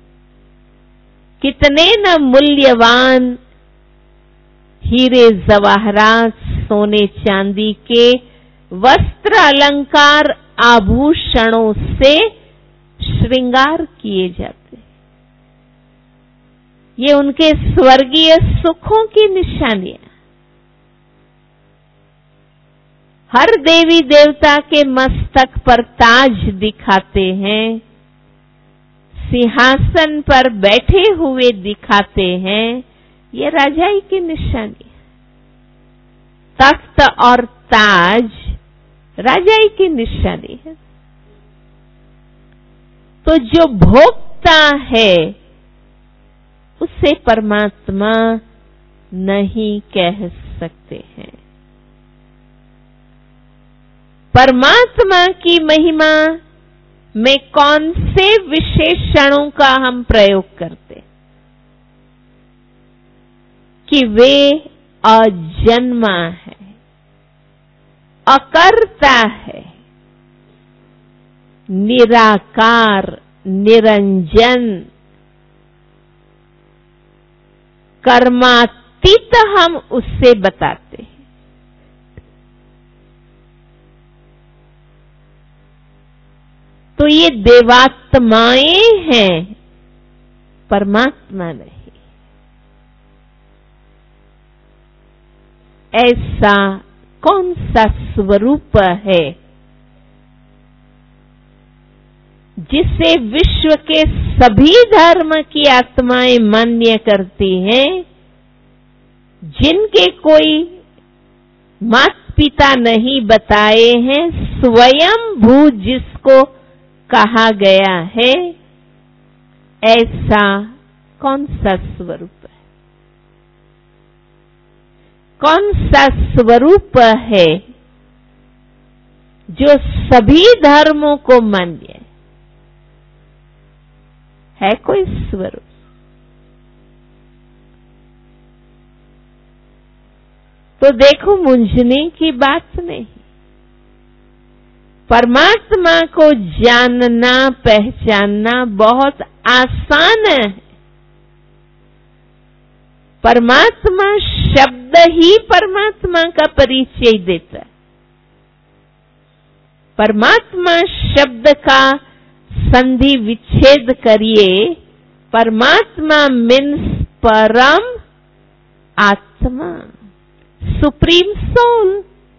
कितने न मूल्यवान हीरे जवाहरात, सोने चांदी के वस्त्र अलंकार आभूषणों से श्रृंगार किए जाते। ये उनके स्वर्गीय सुखों की निशानियां। हर देवी देवता के मस्तक पर ताज दिखाते हैं, सिंहासन पर बैठे हुए दिखाते हैं। ये राजाई की निशानी है। तख्त और ताज राजाई की निशानी है। तो जो भोगता है उसे परमात्मा नहीं कह सकते हैं। परमात्मा की महिमा में कौन से विशेषणों का हम प्रयोग करते कि वे अजन्मा है, अकर्ता है, निराकार, निरंजन, कर्मातीत हम उससे बताते हैं। तो ये देवात्माएं हैं, परमात्मा नहीं। ऐसा कौन सा स्वरूप है जिसे विश्व के सभी धर्म की आत्माएं मान्य करती हैं, जिनके कोई माता पिता नहीं बताए हैं, स्वयं भू जिसको कहा गया है, ऐसा कौन सा स्वरूप है? कौन सा स्वरूप है जो सभी धर्मों को मान्य है कोई स्वरूप? तो देखो, मूंझने की बात नहीं। परमात्मा को जानना, पहचानना बहुत आसान है। परमात्मा शब्द ही परमात्मा का परिचय देता है। परमात्मा शब्द का संधि विच्छेद करिए, परमात्मा मीन्स परम आत्मा, सुप्रीम सोल।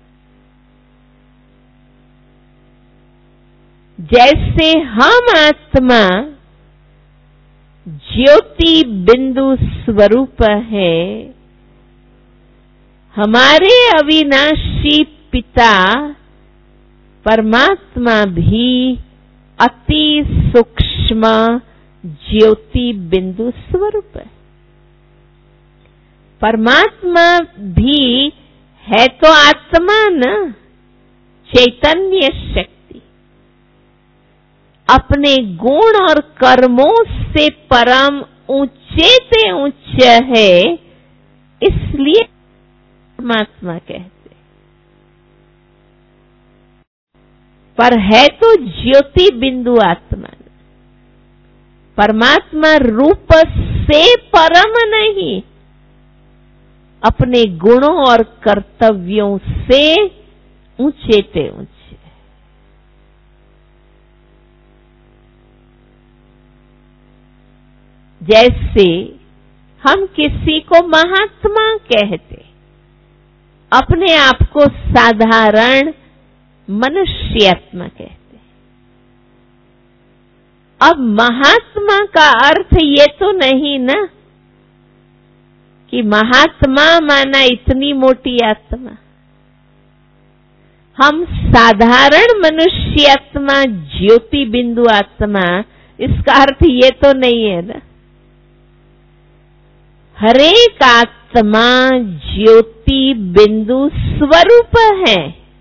जैसे हम आत्मा ज्योति बिंदु स्वरूप है, हमारे अविनाशी पिता परमात्मा भी अति सूक्ष्म ज्योति बिंदु स्वरूप है। परमात्मा भी है तो आत्मा न, चैतन्य शक्ति। अपने गुण और कर्मों से परम ऊंचे से उच्च है, इसलिए परमात्मा कहते। पर है तो ज्योति बिंदु आत्मा, परमात्मा रूप से परम नहीं, अपने गुणों और कर्तव्यों से ऊंचे से ऊंचे। जैसे हम किसी को महात्मा कहते, अपने आप को साधारण मनुष्यात्मा कहते। अब महात्मा का अर्थ ये तो नहीं ना कि महात्मा माना इतनी मोटी आत्मा। हम साधारण मनुष्यात्मा, ज्योति बिंदु आत्मा, इसका अर्थ ये तो नहीं है ना। हरेक आत्मा ज्योति बिंदु स्वरूप है,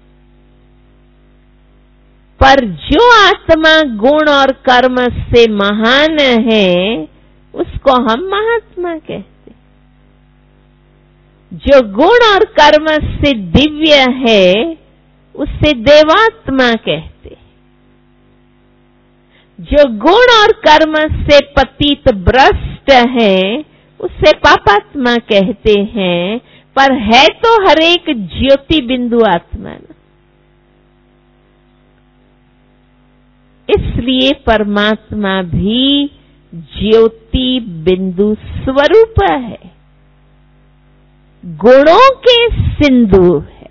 पर जो आत्मा गुण और कर्म से महान है उसको हम महात्मा कहते। जो गुण और कर्म से दिव्य है उससे देवात्मा कहते। जो गुण और कर्म से पतित भ्रष्ट है उससे पापात्मा कहते हैं, पर है तो हर एक ज्योति बिंदु आत्मा। इसलिए परमात्मा भी ज्योति बिंदु स्वरूप है, गुणों के सिंधु है।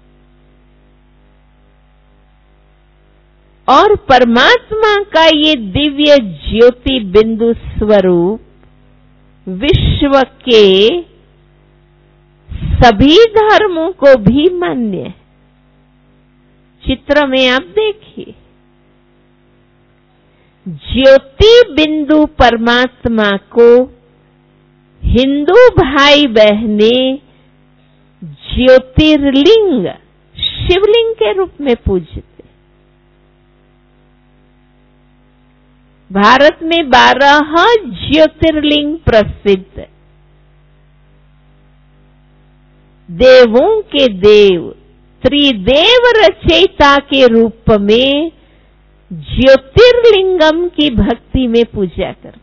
और परमात्मा का ये दिव्य ज्योति बिंदु स्वरूप विश्व के सभी धर्मों को भी मान्य है। चित्र में आप देखिए, ज्योति बिंदु परमात्मा को हिंदू भाई बहने ज्योतिर्लिंग, शिवलिंग के रूप में पूजते। भारत में 12 ज्योतिर्लिंग प्रसिद्ध, देवों के देव त्रिदेव रचयिता के रूप में ज्योतिर्लिंगम की भक्ति में पूजा करते।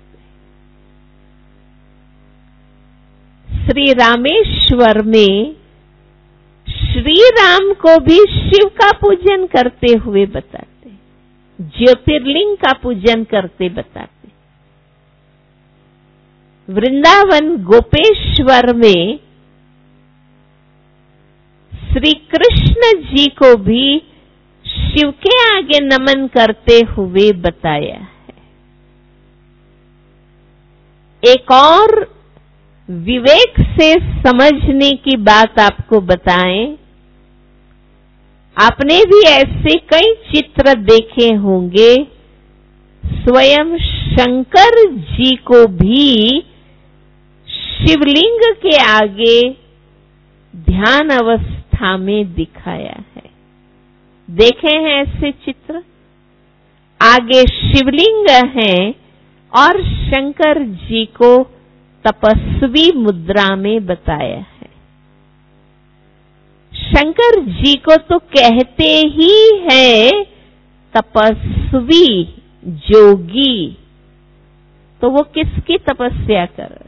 श्री रामेश्वर में श्री राम को भी शिव का पूजन करते हुए बताते, ज्योतिर्लिंग का पूजन करते बताते। वृंदावन गोपेश्वर में श्री कृष्ण जी को भी शिव के आगे नमन करते हुए बताया है। एक और विवेक से समझने की बात आपको बताएं, आपने भी ऐसे कई चित्र देखे होंगे। स्वयं शंकर जी को भी शिवलिंग के आगे ध्यान अवस्था में दिखाया है। देखे हैं ऐसे चित्र? आगे शिवलिंग है और शंकर जी को तपस्वी मुद्रा में बताया है। शंकर जी को तो कहते ही है तपस्वी, जोगी, तो वो किसकी तपस्या कर रहे,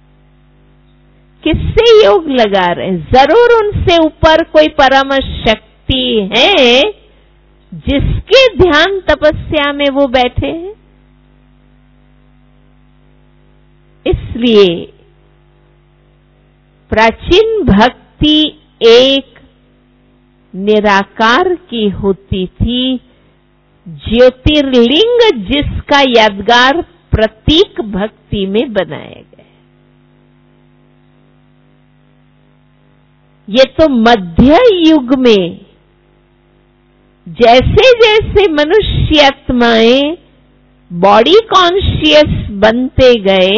किससे योग लगा रहे? जरूर उनसे ऊपर कोई परम शक्ति है जिसके ध्यान तपस्या में वो बैठे हैं। इसलिए प्राचीन भक्ति एक निराकार की होती थी, ज्योतिर्लिंग जिसका यादगार प्रतीक भक्ति में बनाया गया। ये तो मध्य युग में जैसे जैसे मनुष्य आत्माएं बॉडी कॉन्शियस बनते गए,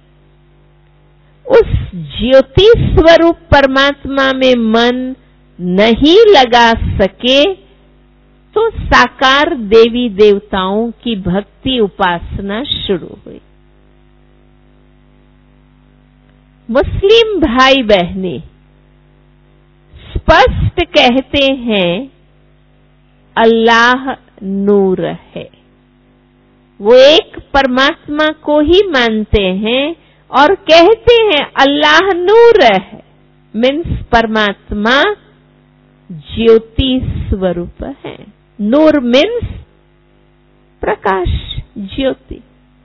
उस ज्योति स्वरूप परमात्मा में मन नहीं लगा सके, तो साकार देवी देवताओं की भक्ति उपासना शुरू हुई। मुस्लिम भाई बहनें स्पष्ट कहते हैं अल्लाह नूर है। वो एक परमात्मा को ही मानते हैं और कहते हैं अल्लाह नूर है, मीन्स परमात्मा ज्योति स्वरूप है। नूर मीन्स प्रकाश, ज्योति।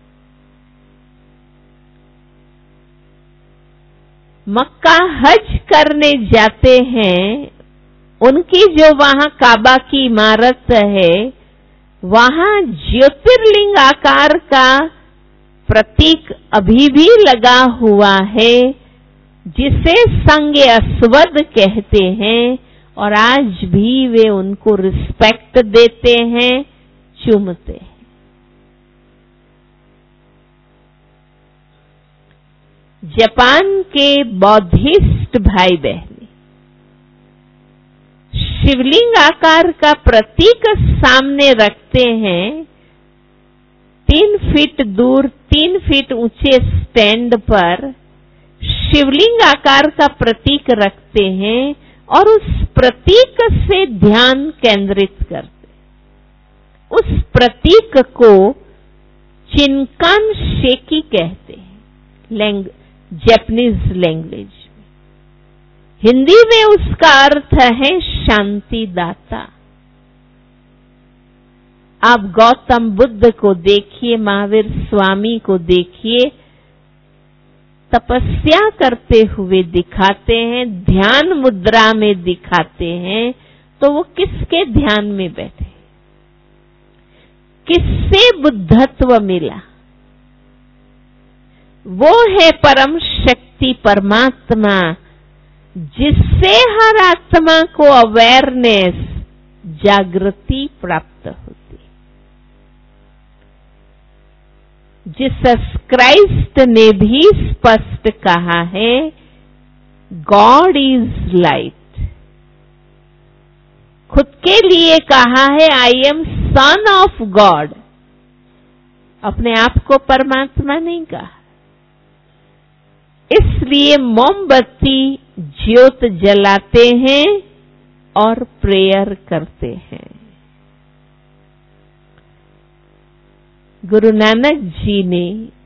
मक्का हज करने जाते हैं, उनकी जो वहां काबा की इमारत है, वहां ज्योतिर्लिंग आकार का प्रतीक अभी भी लगा हुआ है, जिसे संगे अस्वद कहते हैं, और आज भी वे उनको रिस्पेक्ट देते हैं, चूमते हैं। जापान के बौद्धिस्ट भाई बहने शिवलिंग आकार का प्रतीक सामने रखते हैं, 3 फीट दूर 3 फीट ऊंचे स्टैंड पर शिवलिंग आकार का प्रतीक रखते हैं और उस प्रतीक से ध्यान केंद्रित करते। उस प्रतीक को चिनकान शेकी कहते हैं जापानीज लैंग्वेज में। हिंदी में उसका अर्थ है शांति दाता। आप गौतम बुद्ध को देखिए, महावीर स्वामी को देखिए, तपस्या करते हुए दिखाते हैं, ध्यान मुद्रा में दिखाते हैं, तो वो किसके ध्यान में बैठे, किससे बुद्धत्व मिला? वो है परम शक्ति परमात्मा, जिससे हर आत्मा को अवेयरनेस, जागृति प्राप्त होती। जीसस क्राइस्ट ने भी स्पष्ट कहा है, गॉड इज लाइट। खुद के लिए कहा है, I am son of God. अपने आप को परमात्मा नहीं कहा। इसलिए मोमबत्ती ज्योत जलाते हैं और प्रेयर करते हैं। गुरु नानक जी ने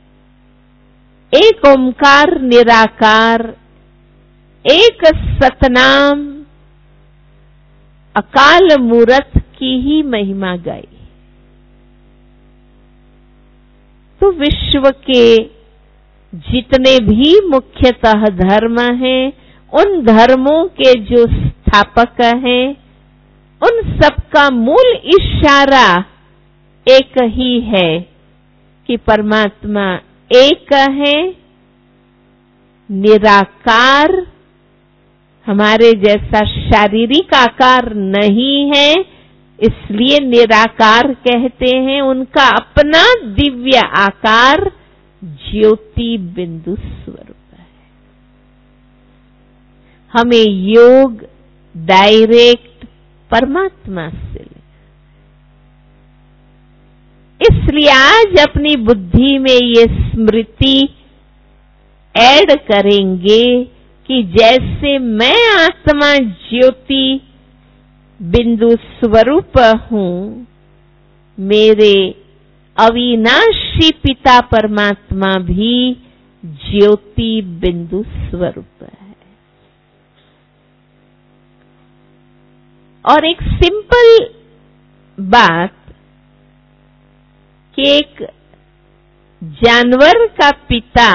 एक ओमकार निराकार, एक सतनाम अकाल मूरत की ही महिमा गाई। तो विश्व के जितने भी मुख्यतः धर्म हैं, उन धर्मों के जो स्थापक हैं, उन सबका मूल इशारा एक ही है कि परमात्मा एक है, निराकार, हमारे जैसा शारीरिक आकार नहीं है, इसलिए निराकार कहते हैं। उनका अपना दिव्य आकार ज्योति बिंदु स्वरूप है। हमें योग डायरेक्ट परमात्मा से, इसलिए आज अपनी बुद्धि में ये स्मृति ऐड करेंगे कि जैसे मैं आत्मा ज्योति बिंदु स्वरूप हूं, मेरे अविनाशी पिता परमात्मा भी ज्योति बिंदु स्वरूप है। और एक सिंपल बात कि एक जानवर का पिता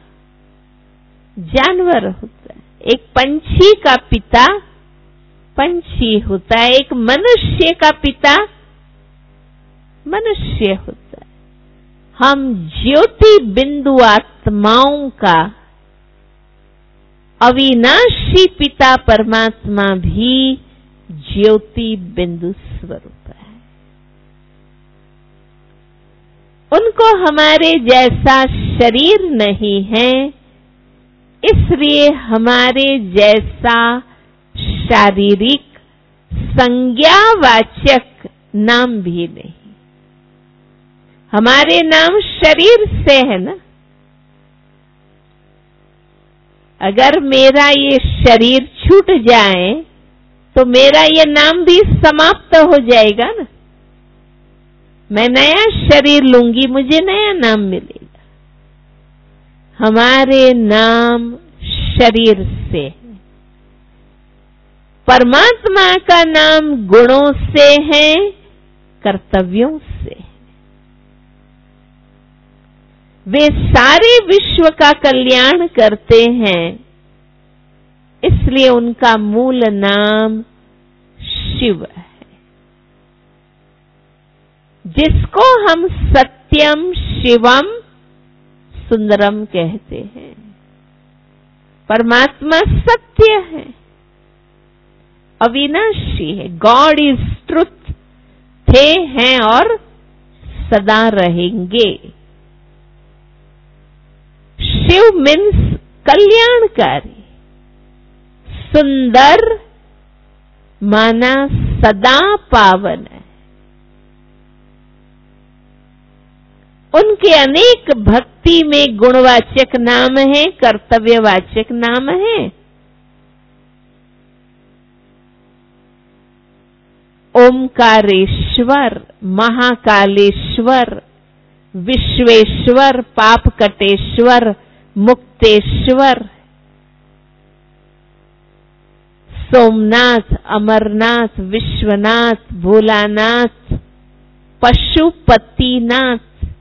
जानवर होता है, एक पंछी का पिता पंछी होता है, एक मनुष्य का पिता मनुष्य होता है। हम ज्योति बिंदु आत्माओं का अविनाशी पिता परमात्मा भी ज्योति बिंदु स्वरूप है। उनको हमारे जैसा शरीर नहीं है, इसलिए हमारे जैसा शारीरिक संज्ञावाचक नाम भी नहीं। हमारे नाम शरीर से है ना। अगर मेरा ये शरीर छूट जाए तो मेरा ये नाम भी समाप्त हो जाएगा ना। मैं नया शरीर लूंगी, मुझे नया नाम मिलेगा। हमारे नाम शरीर से है। परमात्मा का नाम गुणों से है, कर्तव्यों से है। वे सारे विश्व का कल्याण करते हैं, इसलिए उनका मूल नाम शिव है, जिसको हम सत्यम शिवम सुंदरम कहते हैं। परमात्मा सत्य है, अविनाशी है। गॉड इज ट्रुथ, थे, हैं और सदा रहेंगे। शिव मीन्स कल्याणकारी। सुंदर माना सदा पावन है। उनके अनेक भक्ति में गुणवाचक नाम है, कर्तव्यवाचक नाम है। ओमकारेश्वर, महाकालेश्वर, विश्वेश्वर, पापकटेश्वर, मुक्तेश्वर, सोमनाथ, अमरनाथ, विश्वनाथ, भोलानाथ, पशुपतिनाथ।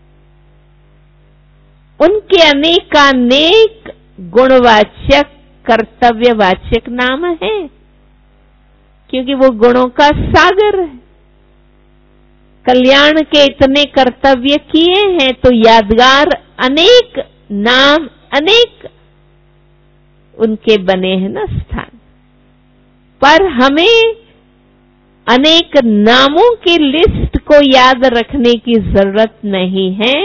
उनके अनेकानेक गुणवाचक कर्तव्यवाचक नाम है, क्योंकि वो गुणों का सागर है। कल्याण के इतने कर्तव्य किए हैं तो यादगार अनेक नाम, अनेक उनके बने हैं ना स्थान। पर हमें अनेक नामों की लिस्ट को याद रखने की जरूरत नहीं है।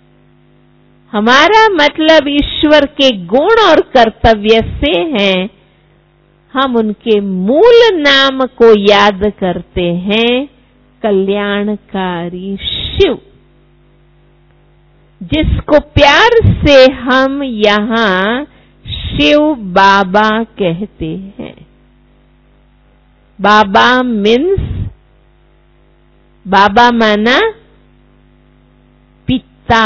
हमारा मतलब ईश्वर के गुण और कर्तव्य से है। हम उनके मूल नाम को याद करते हैं, कल्याणकारी शिव, जिसको प्यार से हम यहां शिव बाबा कहते हैं। बाबा मीन्स, बाबा माना पिता,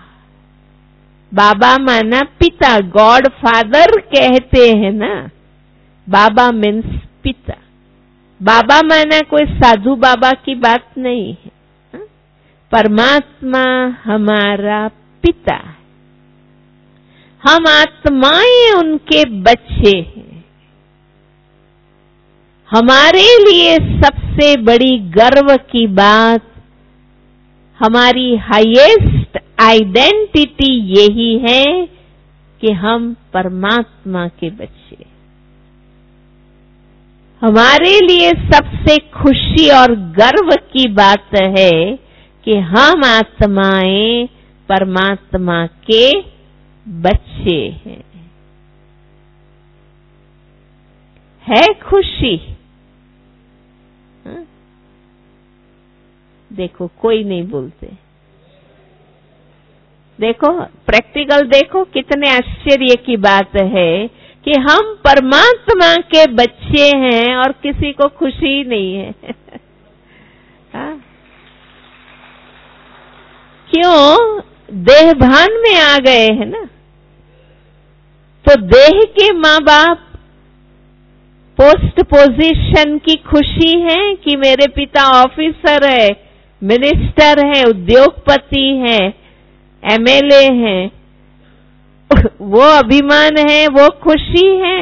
बाबा माना पिता, गॉड फादर कहते हैं ना। बाबा मीन्स पिता। बाबा माना कोई साधु बाबा की बात नहीं है। परमात्मा हमारा पिता है। हम आत्माएं उनके बच्चे हैं। हमारे लिए सबसे बड़ी गर्व की बात, हमारी हाईएस्ट आइडेंटिटी यही है कि हम परमात्मा के बच्चे। हमारे लिए सबसे खुशी और गर्व की बात है कि हम आत्माएं परमात्मा के बच्चे हैं। है खुशी? देखो कोई नहीं बोलते। देखो प्रैक्टिकल, देखो कितने आश्चर्य की बात है कि हम परमात्मा के बच्चे हैं और किसी को खुशी नहीं है। क्यों? देह भान में आ गए हैं ना। तो देह के माँ बाप पोस्ट पोजीशन की खुशी है कि मेरे पिता ऑफिसर है, मिनिस्टर है, उद्योगपति है, एमएलए हैं, वो अभिमान है, वो खुशी है।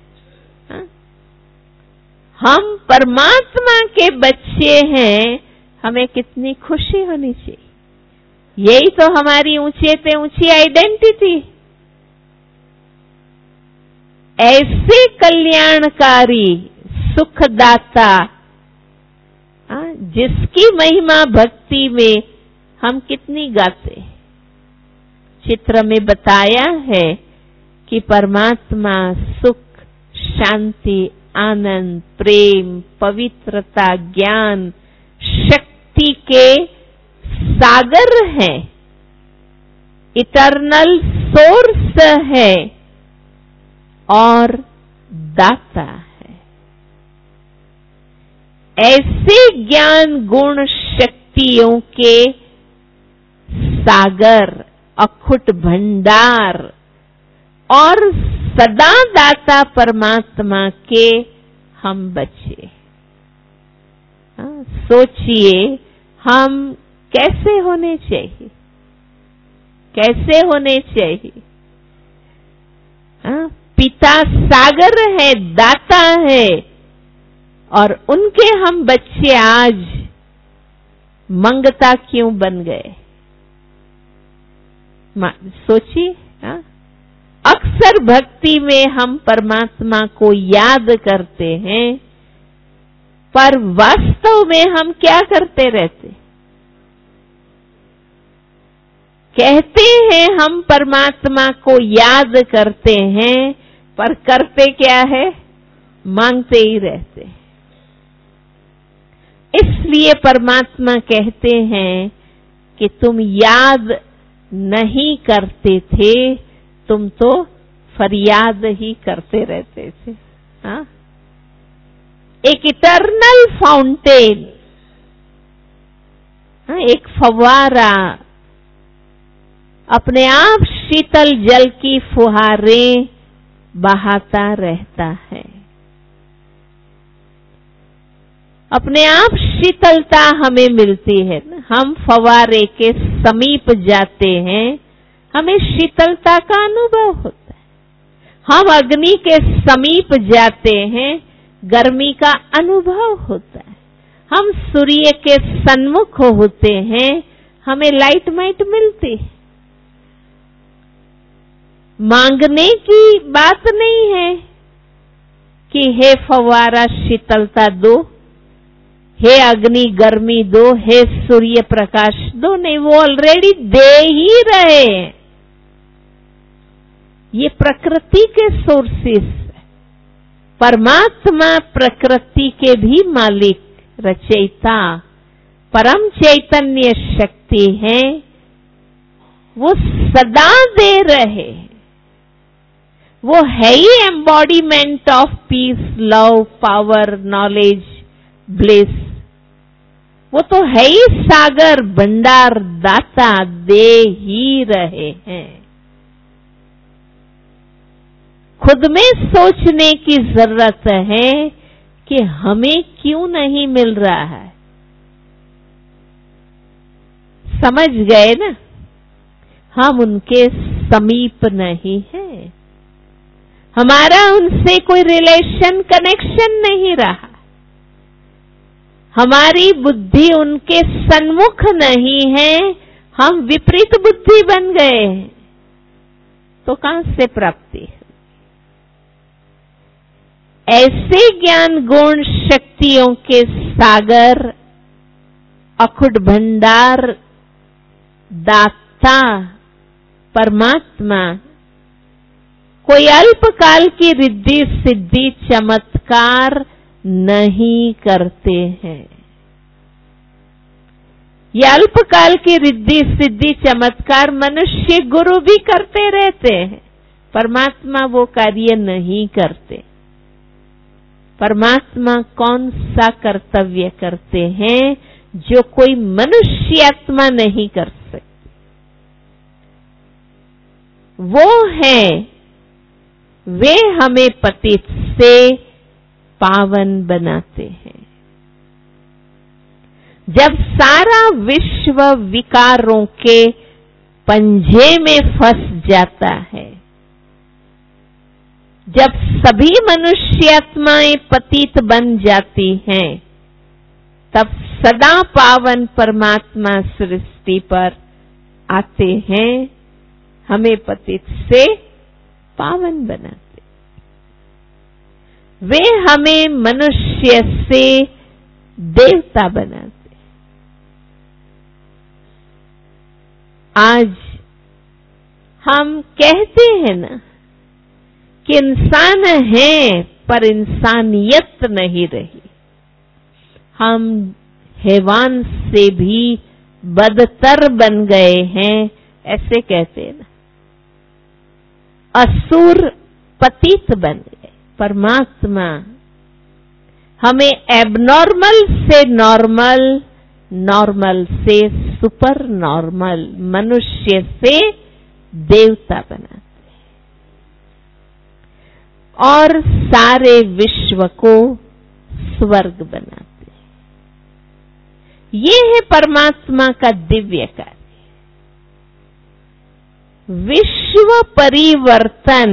हम परमात्मा के बच्चे हैं, हमें कितनी खुशी होनी चाहिए। यही तो हमारी ऊंचे से ऊंची आइडेंटिटी। ऐसे कल्याणकारी सुखदाता, जिसकी महिमा भक्ति में हम कितनी गाते हैं। चित्र में बताया है कि परमात्मा सुख, शांति, आनंद, प्रेम, पवित्रता, ज्ञान, शक्ति शक्ति के सागर हैं, इटर्नल सोर्स है और दाता है। ऐसे ज्ञान गुण शक्तियों के सागर, अखुट भंडार और सदा दाता परमात्मा के हम बच्चे। सोचिए हम कैसे होने चाहिए, कैसे होने चाहिए। पिता सागर है, दाता है, और उनके हम बच्चे आज मंगता क्यों बन गए? सोचिए। अक्सर भक्ति में हम परमात्मा को याद करते हैं, पर वास्तव में हम क्या करते रहते? कहते हैं हम परमात्मा को याद करते हैं, पर करते क्या है? मांगते ही रहते। इसलिए परमात्मा कहते हैं कि तुम याद नहीं करते थे, तुम तो फरियाद ही करते रहते थे। हाँ? एक इटर्नल फाउंटेन, एक फव्वारा अपने आप शीतल जल की फुहारें बहाता रहता है। अपने आप शीतलता हमें मिलती है। हम फव्वारे के समीप जाते हैं, हमें शीतलता का अनुभव होता है। हम अग्नि के समीप जाते हैं, गर्मी का अनुभव होता है। हम सूर्य के सन्मुख होते हैं, हमें लाइट माइट मिलती है। मांगने की बात नहीं है कि हे फव्वारा शीतलता दो, हे अग्नि गर्मी दो, हे सूर्य प्रकाश दो। नहीं, वो ऑलरेडी दे ही रहे हैं। ये प्रकृति के सोर्सेस है। परमात्मा प्रकृति के भी मालिक, रचयिता, परम चैतन्य शक्ति है। वो सदा दे रहे, वो है ही embodiment of peace, love, power, knowledge, bliss. वो तो है ही सागर, भंडार, दाता, दे ही रहे हैं। खुद में सोचने की जरूरत है कि हमें क्यों नहीं मिल रहा है। समझ गए ना? हम उनके समीप नहीं हैं, हमारा उनसे कोई रिलेशन, कनेक्शन नहीं रहा। हमारी बुद्धि उनके सन्मुख नहीं है, हम विपरीत बुद्धि बन गए हैं। तो कहां से प्राप्ति है? ऐसे ज्ञान गुण शक्तियों के सागर, अखुट भंडार, दाता परमात्मा कोई अल्पकाल की रिद्धि सिद्धि चमत्कार नहीं करते हैं। ये अल्पकाल की रिद्धि सिद्धि चमत्कार मनुष्य गुरु भी करते रहते हैं, परमात्मा वो कार्य नहीं करते। परमात्मा कौन सा कर्तव्य करते हैं जो कोई मनुष्य आत्मा नहीं कर सकती? वो है, वे हमें पतित से पावन बनाते हैं। जब सारा विश्व विकारों के पंजे में फंस जाता है, जब सभी मनुष्य आत्माएं पतित बन जाती हैं, तब सदा पावन परमात्मा सृष्टि पर आते हैं, हमें पतित से पावन बनाते। वे हमें मनुष्य से देवता बनाते। आज हम कहते हैं ना कि इंसान है पर इंसानियत नहीं रही। हम हैवान से भी बदतर बन गए हैं, ऐसे कहते हैं ना। असुर पतित बन गए। परमात्मा हमें एबनॉर्मल से नॉर्मल, नॉर्मल से सुपर नॉर्मल, मनुष्य से देवता बनाते हैं और सारे विश्व को स्वर्ग बनाते हैं। ये है परमात्मा का दिव्य कार्य। विश्व परिवर्तन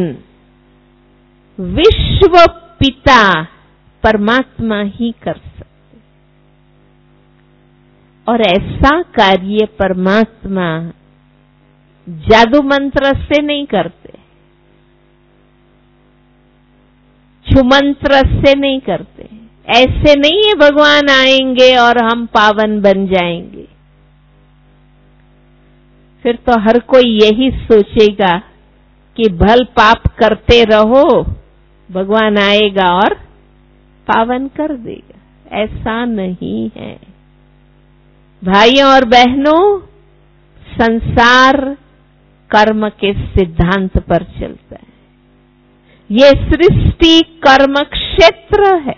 विश्व पिता परमात्मा ही कर सकते, और ऐसा कार्य परमात्मा जादू मंत्र से नहीं करते, छुमंत्र से नहीं करते। ऐसे नहीं है भगवान आएंगे और हम पावन बन जाएंगे। फिर तो हर कोई यही सोचेगा कि भल पाप करते रहो, भगवान आएगा और पावन कर देगा। ऐसा नहीं है भाइयों और बहनों। संसार कर्म के सिद्धांत पर चलता है। ये सृष्टि कर्म क्षेत्र है।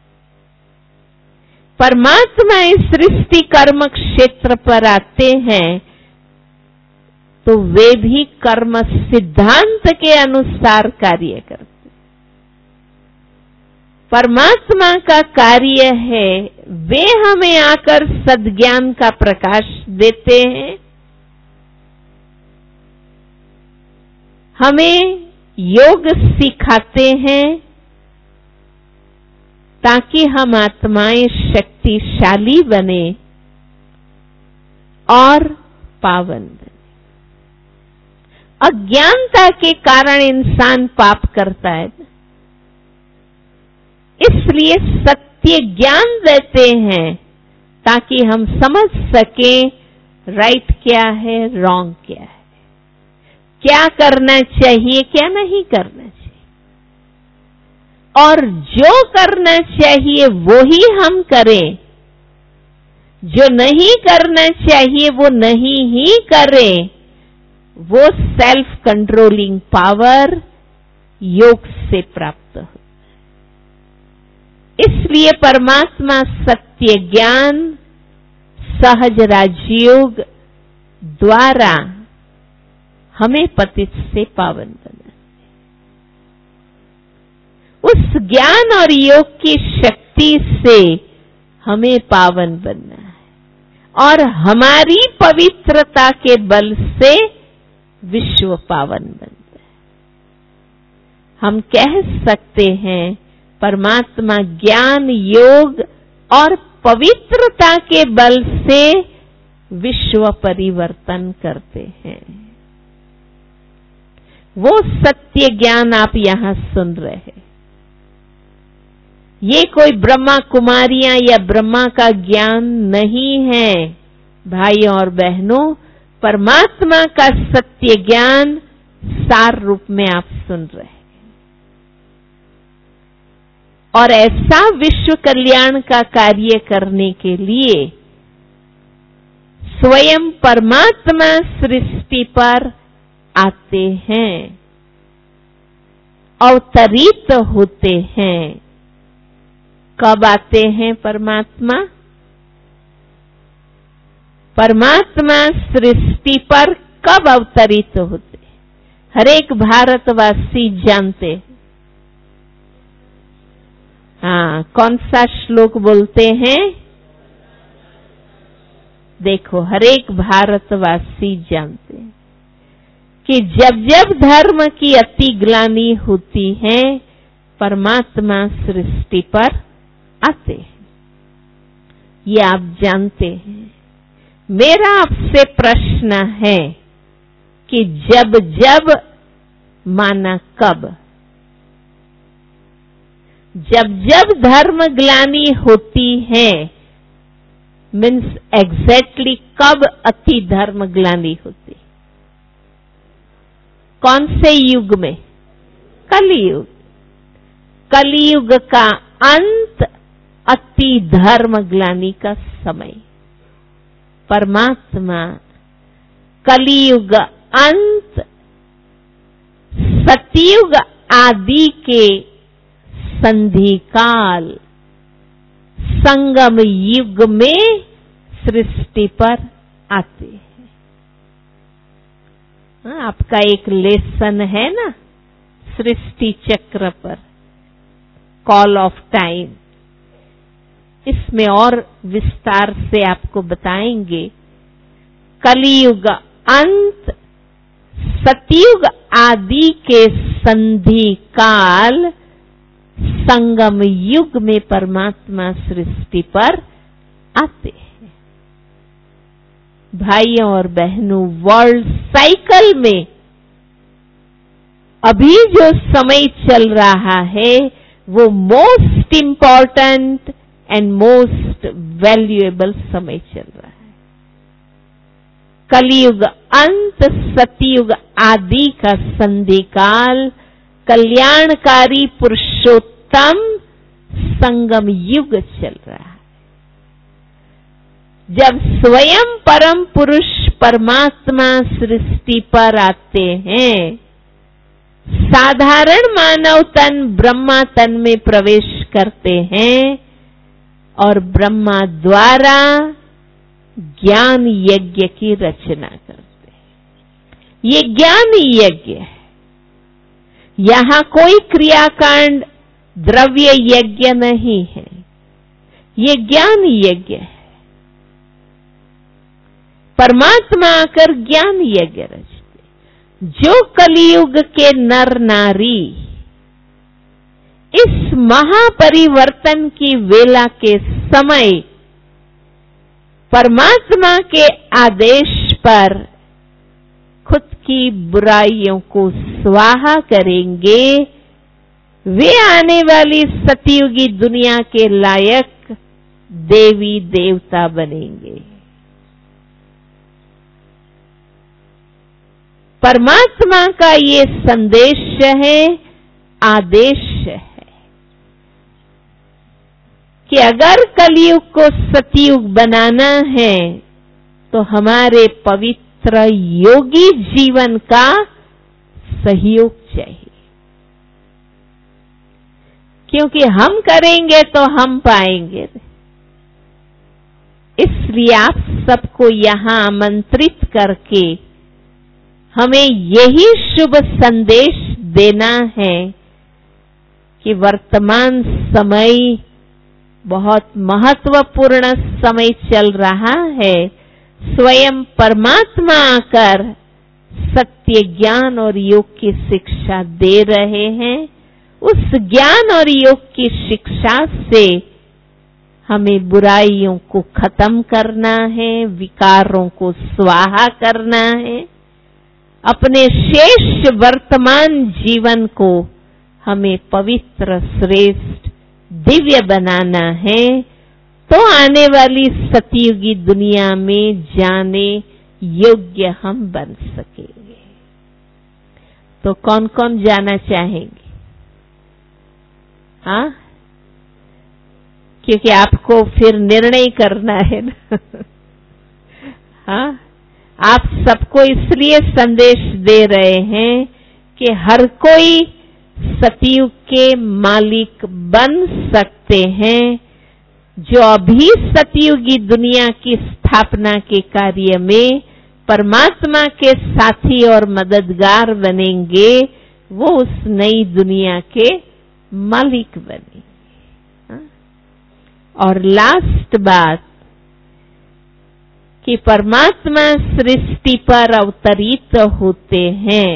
परमात्मा इस सृष्टि कर्म क्षेत्र पर आते हैं तो वे भी कर्म सिद्धांत के अनुसार कार्य करते। परमात्मा का कार्य है, वे हमें आकर सद्ज्ञान का प्रकाश देते हैं, हमें योग सिखाते हैं ताकि हम आत्माएं शक्तिशाली बने और पावन बने। अज्ञानता के कारण इंसान पाप करता है, इसलिए सत्य ज्ञान देते हैं ताकि हम समझ सकें राइट क्या है, रॉन्ग क्या है, क्या करना चाहिए, क्या नहीं करना चाहिए, और जो करना चाहिए वो ही हम करें, जो नहीं करना चाहिए वो नहीं ही करें। वो सेल्फ कंट्रोलिंग पावर योग से प्राप्त हो। इसलिए परमात्मा सत्य ज्ञान सहज राजयोग द्वारा हमें पतित से पावन बनाते। उस ज्ञान और योग की शक्ति से हमें पावन बनना है और हमारी पवित्रता के बल से विश्व पावन बनता है। हम कह सकते हैं परमात्मा ज्ञान, योग और पवित्रता के बल से विश्व परिवर्तन करते हैं। वो सत्य ज्ञान आप यहां सुन रहे हैं। ये कोई ब्रह्मा कुमारियां या ब्रह्मा का ज्ञान नहीं है भाइयों और बहनों। परमात्मा का सत्य ज्ञान सार रूप में आप सुन रहे हैं। और ऐसा विश्व कल्याण का कार्य करने के लिए स्वयं परमात्मा सृष्टि पर आते हैं, अवतरित होते हैं। कब आते हैं परमात्मा? परमात्मा सृष्टि पर कब अवतरित होते? हर एक भारतवासी जानते। हाँ, कौन सा श्लोक बोलते हैं? देखो, हर एक भारतवासी जानते हैं कि जब जब धर्म की अति ग्लानि होती है परमात्मा सृष्टि पर आते हैं। ये आप जानते हैं। मेरा आपसे प्रश्न है कि जब जब माना कब? जब जब धर्म ग्लानि होती है मीन्स एग्जैक्टली कब अति धर्म ग्लानि होती? कौन से युग में? कलयुग। कलयुग का अंत अति धर्म ग्लानि का समय। परमात्मा कलियुग अंत सतयुग आदि के संधि काल संगम युग में सृष्टि पर आते हैं। आपका एक लेसन है ना सृष्टि चक्र पर, कॉल ऑफ टाइम, इसमें और विस्तार से आपको बताएंगे। कलियुग अंत सतयुग आदि के संधि काल संगम युग में परमात्मा सृष्टि पर आते हैं। भाइयों और बहनों, वर्ल्ड साइकिल में अभी जो समय चल रहा है वो most important and most valuable समय चल रहा है। कलियुग अंत सतयुग आदि का संधि काल कल्याणकारी पुरुषोत्तम संगम युग चल रहा है। जब स्वयं परम पुरुष परमात्मा सृष्टि पर आते हैं, साधारण मानव तन ब्रह्मा तन में प्रवेश करते हैं और ब्रह्मा द्वारा ज्ञान यज्ञ की रचना करते हैं। ये ज्ञान यज्ञ है, यहां कोई क्रियाकांड द्रव्य यज्ञ नहीं है, ये ज्ञान यज्ञ है। परमात्मा आकर ज्ञान यज्ञ रचते। जो कलियुग के नर नारी इस महापरिवर्तन की वेला के समय परमात्मा के आदेश पर खुद की बुराइयों को स्वाहा करेंगे, वे आने वाली सतयुगी दुनिया के लायक देवी देवता बनेंगे। परमात्मा का ये संदेश है, आदेश है कि अगर कलयुग को सतयुग बनाना है तो हमारे पवित्र योगी जीवन का सहयोग चाहिए, क्योंकि हम करेंगे तो हम पाएंगे। इसलिए आप सबको यहां आमंत्रित करके हमें यही शुभ संदेश देना है कि वर्तमान समय बहुत महत्वपूर्ण समय चल रहा है। स्वयं परमात्मा आकर सत्य ज्ञान और योग की शिक्षा दे रहे हैं। उस ज्ञान और योग की शिक्षा से हमें बुराइयों को खत्म करना है, विकारों को स्वाहा करना है। अपने शेष वर्तमान जीवन को हमें पवित्र, श्रेष्ठ, दिव्य बनाना है, तो आने वाली सतयुगी दुनिया में जाने योग्य हम बन सकेंगे। तो कौन कौन जाना चाहेंगे? हाँ, क्योंकि आपको फिर निर्णय करना है ना। हाँ, आप सबको इसलिए संदेश दे रहे हैं कि हर कोई सतयुग के मालिक बन सकते हैं। जो अभी सतयुगी दुनिया की स्थापना के कार्य में परमात्मा के साथी और मददगार बनेंगे, वो उस नई दुनिया के मालिक बनेंगे। और लास्ट बात कि परमात्मा सृष्टि पर अवतरित होते हैं,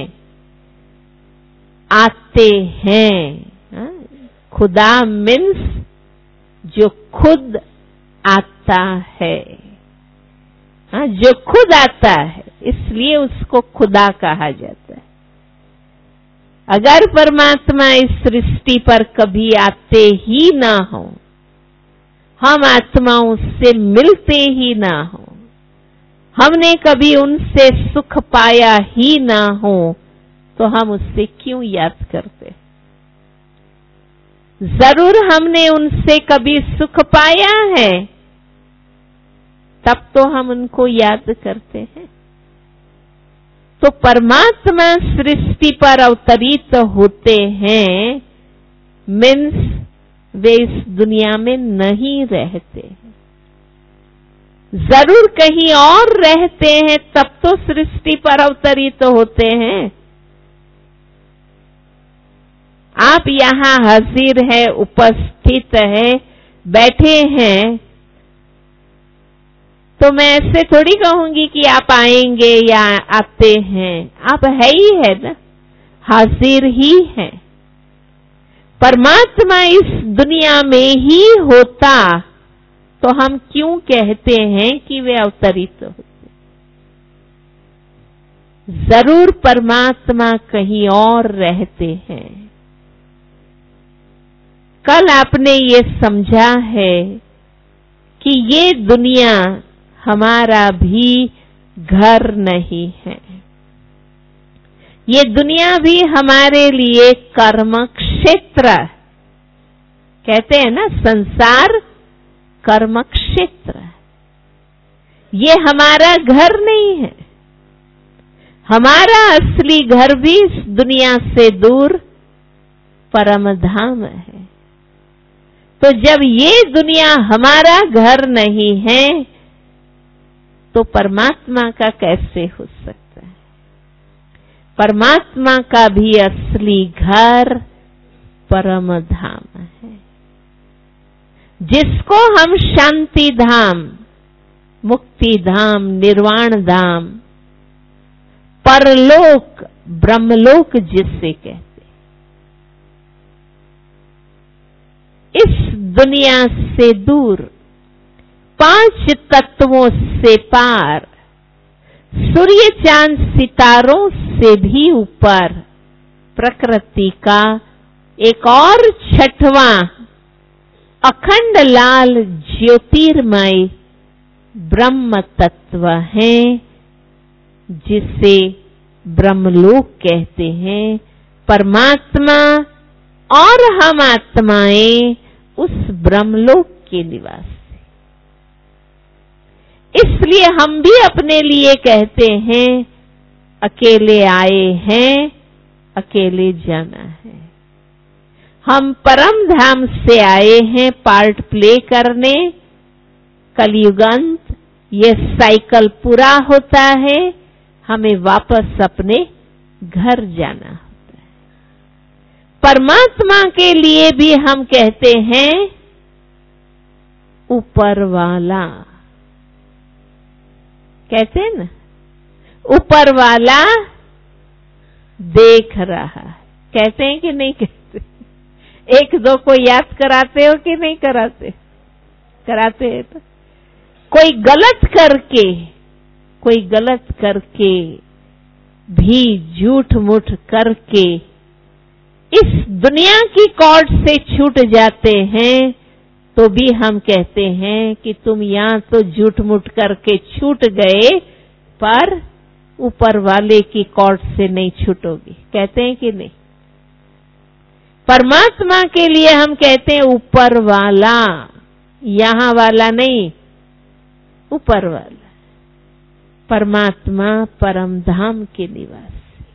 आते हैं। खुदा मीन्स जो खुद आता है, जो खुद आता है, इसलिए उसको खुदा कहा जाता है। अगर परमात्मा इस सृष्टि पर कभी आते ही ना हो, हम आत्माओं से मिलते ही ना हो, हमने कभी उनसे सुख पाया ही ना हो, तो हम उससे क्यों याद करते? जरूर हमने उनसे कभी सुख पाया है, तब तो हम उनको याद करते हैं। तो परमात्मा सृष्टि पर अवतरित होते हैं, मीन्स वे इस दुनिया में नहीं रहते हैं। जरूर कहीं और रहते हैं, तब तो सृष्टि पर अवतरित होते हैं। आप यहां हाजिर है, उपस्थित है, बैठे हैं, तो मैं ऐसे थोड़ी कहूंगी कि आप आएंगे या आते हैं। आप है ही है ना, हाजिर ही है। परमात्मा इस दुनिया में ही होता तो हम क्यों कहते हैं कि वे अवतरित होते? जरूर परमात्मा कहीं और रहते हैं। कल आपने ये समझा है कि ये दुनिया हमारा भी घर नहीं है। ये दुनिया भी हमारे लिए कर्म क्षेत्र, कहते हैं ना, संसार कर्म क्षेत्र। ये हमारा घर नहीं है। हमारा असली घर भी इस दुनिया से दूर परम धाम है। तो जब ये दुनिया हमारा घर नहीं है, तो परमात्मा का कैसे हो सकता है? परमात्मा का भी असली घर परम धाम है, जिसको हम शांति धाम, मुक्ति धाम, निर्वाण धाम, परलोक, ब्रह्मलोक जिसे कहते, इस दुनिया से दूर, 5 तत्वों से पार, सूर्य चांद सितारों से भी ऊपर, प्रकृति का एक और 6वां अखंड लाल ज्योतिर्मय ब्रह्म तत्व है, जिसे ब्रह्मलोक कहते हैं। परमात्मा और हम आत्माएं उस ब्रह्मलोक के निवासी। इसलिए हम भी अपने लिए कहते हैं, अकेले आए हैं, अकेले जाना है। हम परम धाम से आए हैं पार्ट प्ले करने। कलयुगांत ये साइकिल पूरा होता है, हमें वापस अपने घर जाना होता है। परमात्मा के लिए भी हम कहते हैं ऊपर वाला, कहते हैं ना, ऊपर वाला देख रहा। कहते हैं कि नहीं कहते? एक दो को याद कराते हो कि नहीं कराते? कराते हैं। तो कोई गलत करके भी, झूठ मूठ करके इस दुनिया की कॉर्ड से छूट जाते हैं, तो भी हम कहते हैं कि तुम यहां तो झूठ मूठ करके छूट गए, पर ऊपर वाले की कॉर्ड से नहीं छूटोगी। कहते हैं कि नहीं? परमात्मा के लिए हम कहते हैं ऊपर वाला, यहां वाला नहीं, ऊपर वाला। परमात्मा परम धाम के निवासी।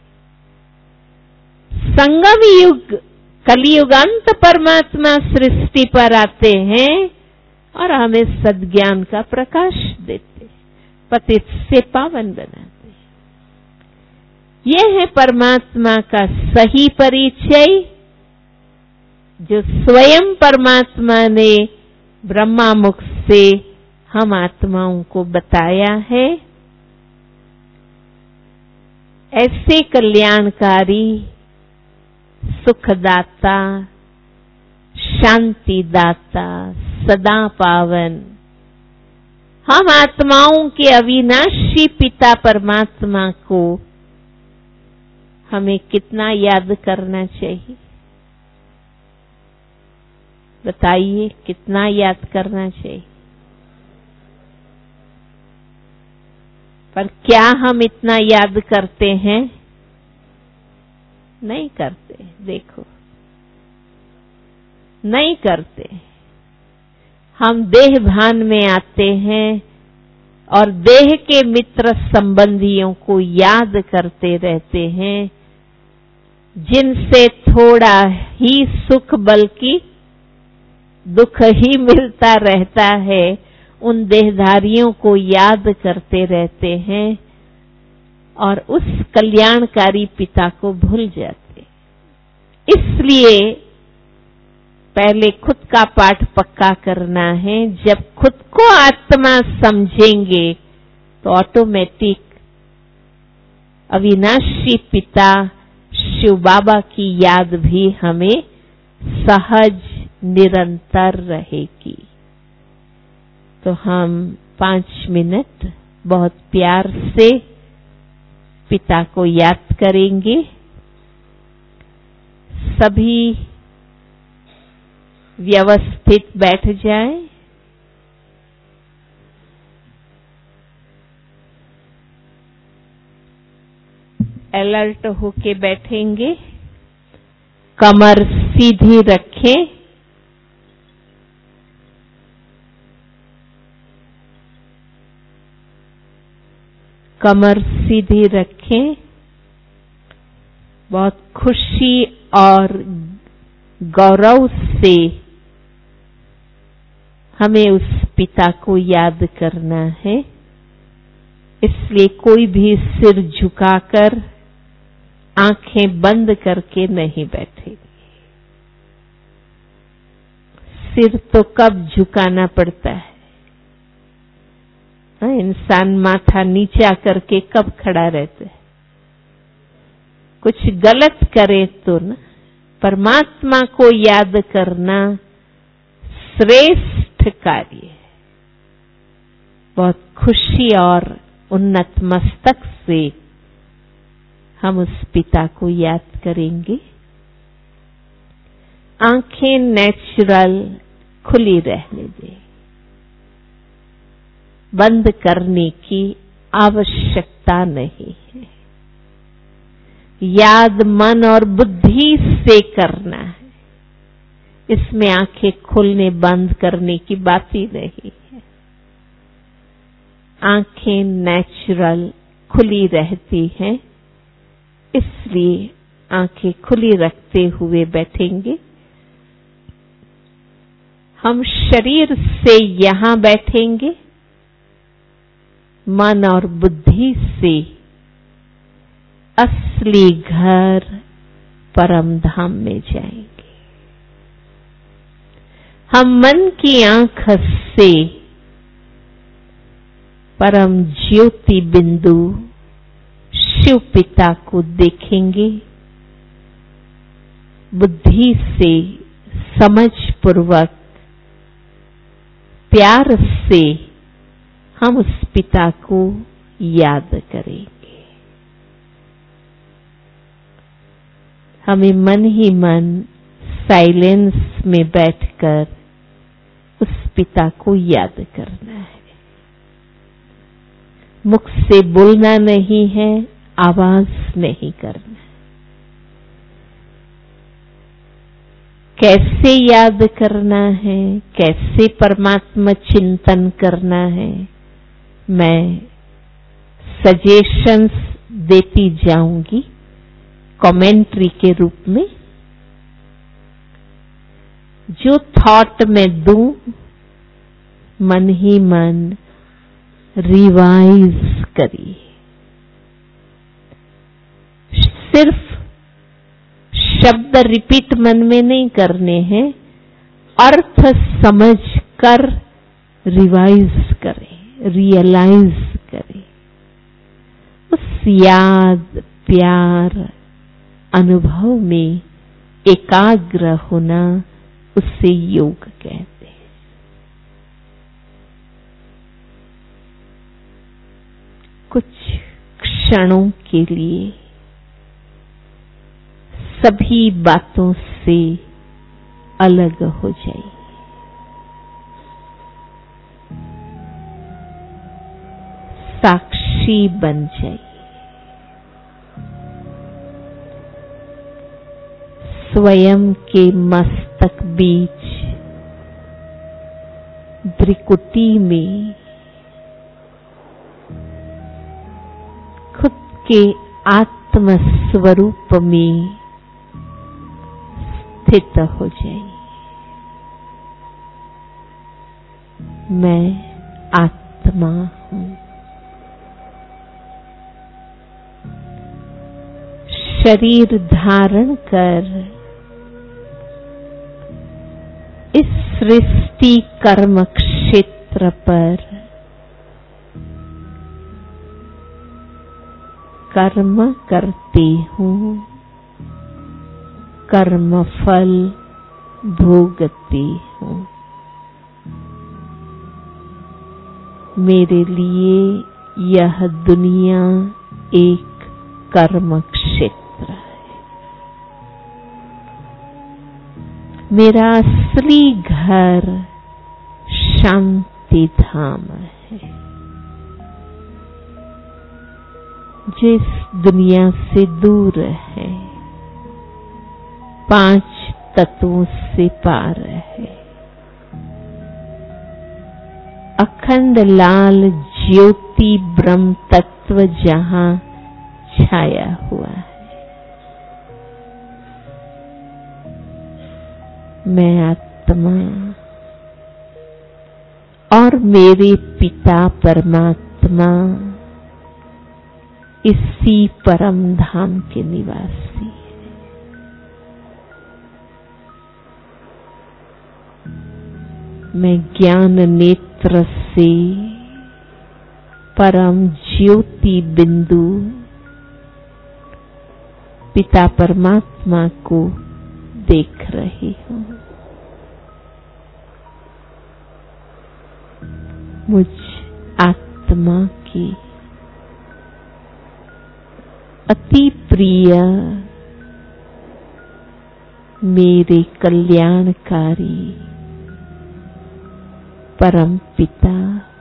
संगम युग, कलियुगांत परमात्मा सृष्टि पर आते हैं और हमें सद्ज्ञान का प्रकाश देते, पतित से पावन बनाते। यह है परमात्मा का सही परिचय, जो स्वयं परमात्मा ने ब्रह्मा मुख से हम आत्माओं को बताया है। ऐसे कल्याणकारी, सुखदाता, शांतिदाता, सदा पावन हम आत्माओं के अविनाशी पिता परमात्मा को हमें कितना याद करना चाहिए? बताइए, कितना याद करना चाहिए? पर क्या हम इतना याद करते हैं? नहीं करते। देखो, नहीं करते। हम देह भान में आते हैं और देह के मित्र संबंधियों को याद करते रहते हैं, जिनसे थोड़ा ही सुख बल्कि दुख ही मिलता रहता है। उन देहधारियों को याद करते रहते हैं और उस कल्याणकारी पिता को भूल जाते। इसलिए पहले खुद का पाठ पक्का करना है। जब खुद को आत्मा समझेंगे तो ऑटोमेटिक अविनाशी पिता शिव बाबा की याद भी हमें सहज निरंतर रहेगी। तो हम 5 मिनट बहुत प्यार से पिता को याद करेंगे। सभी व्यवस्थित बैठ जाएं। अलर्ट होके बैठेंगे। कमर सीधी रखें। कमर सीधी रखें। बहुत खुशी और गौरव से हमें उस पिता को याद करना है। इसलिए कोई भी सिर झुकाकर आंखें बंद करके नहीं बैठेगी। सिर तो कब झुकाना पड़ता है? इंसान माथा नीचा करके कब खड़ा रहता है? कुछ गलत करे तो ना। परमात्मा को याद करना श्रेष्ठ कार्य है। बहुत खुशी और उन्नत मस्तक से हम उस पिता को याद करेंगे। आंखें नेचुरल खुली रहने दें। बंद करने की आवश्यकता नहीं है। याद मन और बुद्धि से करना है। इसमें आंखें खोलने बंद करने की बात ही नहीं है। आंखें नेचुरल खुली रहती हैं, इसलिए आंखें खुली रखते हुए बैठेंगे। हम शरीर से यहां बैठेंगे, मन और बुद्धि से असली घर परम धाम में जाएंगे। हम मन की आंख से परम ज्योति बिंदु शिव पिता को देखेंगे। बुद्धि से समझ पूर्वक प्यार से हम उस पिता को याद करेंगे। हमें मन ही मन साइलेंस में बैठकर उस पिता को याद करना है। मुख से बोलना नहीं है, आवाज नहीं करना। कैसे याद करना है, कैसे परमात्मा चिंतन करना है, मैं सजेशंस देती जाऊंगी कमेंट्री के रूप में। जो थॉट मैं दूं, मन ही मन रिवाइज करिए। सिर्फ शब्द रिपीट मन में नहीं करने हैं, अर्थ समझ कर रिवाइज करें, रियलाइज करें। उस याद प्यार अनुभव में एकाग्र होना, उससे योग कहते हैं। कुछ क्षणों के लिए सभी बातों से अलग हो जाइए। साक्षी बन जाइए। स्वयं के मस्तक बीच भ्रिकुटी में खुद के आत्म स्वरूप में स्थित हो जाइए। मैं आत्मा हूं। शरीर धारण कर इस सृष्टि कर्म क्षेत्र पर कर्म करती हूं, कर्म फल भोगती हूं। मेरे लिए यह दुनिया एक कर्म क्षेत्र है। मेरा असली घर शांति धाम है, जो इस दुनिया से दूर है, 5 तत्वों से पार है। अखंड लाल ज्योति ब्रह्म तत्व जहां छाया हुआ है। मैं आत्मा और मेरे पिता परमात्मा इसी परम धाम के निवासी हैं। मैं ज्ञान नेत्र से परम ज्योति बिंदु पिता परमात्मा को देख रही हूं। मुझ आत्मा की अति प्रिय मेरे कल्याणकारी परम पिता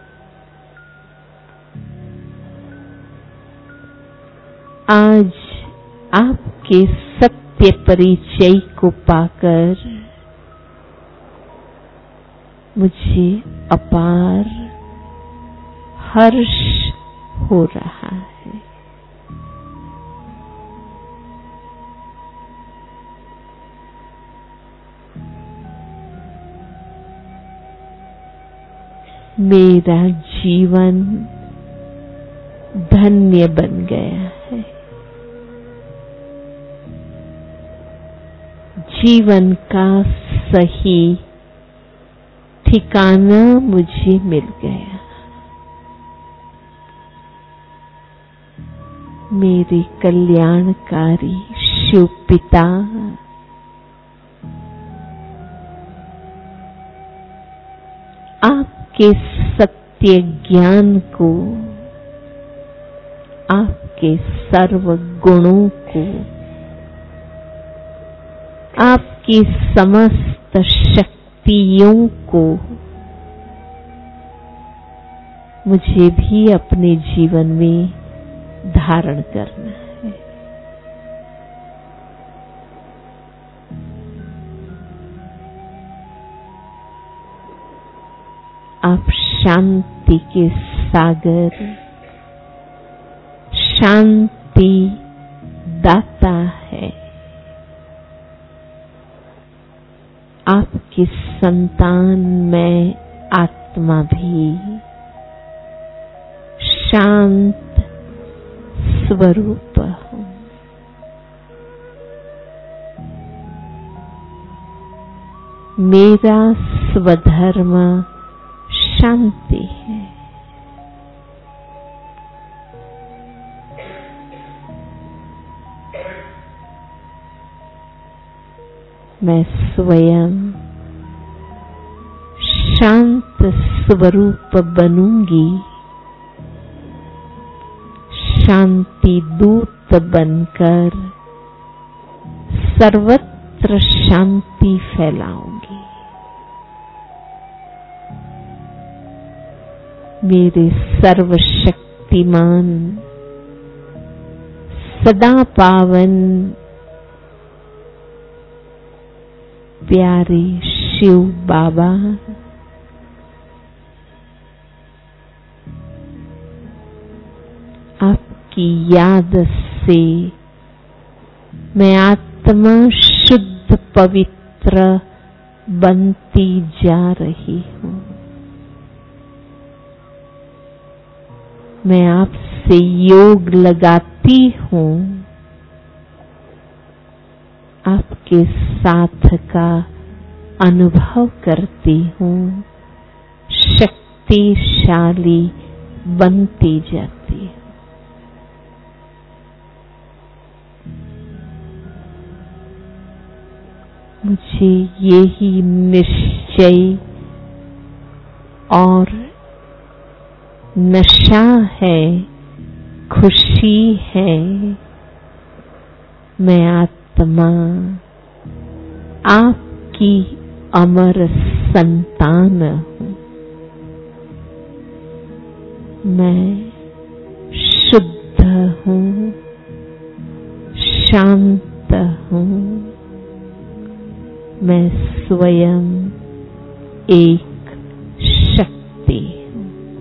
आज आपके सत्य परिचय को पाकर मुझे अपार हर्ष हो रहा है। मेरा जीवन धन्य बन गया है। जीवन का सही ठिकाना मुझे मिल गया। मेरे कल्याणकारी शिव पिता आपके सत्य ज्ञान को, आपके सर्व गुणों को, आपकी समस्त शक्तियों को मुझे भी अपने जीवन में धारण करना है। आप शांति के सागर, शांति दाता है। आपकी संतान मैं आत्मा भी शांत स्वरूप हूं। मेरा स्वधर्म शांति है। मैं स्वयं शांत स्वरूप बनूंगी, शांति दूत बनकर सर्वत्र शांति फैलाऊंगी। मेरे सर्वशक्तिमान सदा पावन प्यारे शिव बाबा, आपकी याद से मैं आत्मा शुद्ध पवित्र बनती जा रही हूँ। मैं आपसे योग लगाती हूँ, आपके साथ का अनुभव करती हूँ, शक्तिशाली बनती जाती हूँ। मुझे यही निश्चय और नशा है, खुशी है। मैं आत्मा आपकी अमर संतान हूँ। मैं शुद्ध हूँ, शांत हूँ। मैं स्वयं एक शक्ति हूँ।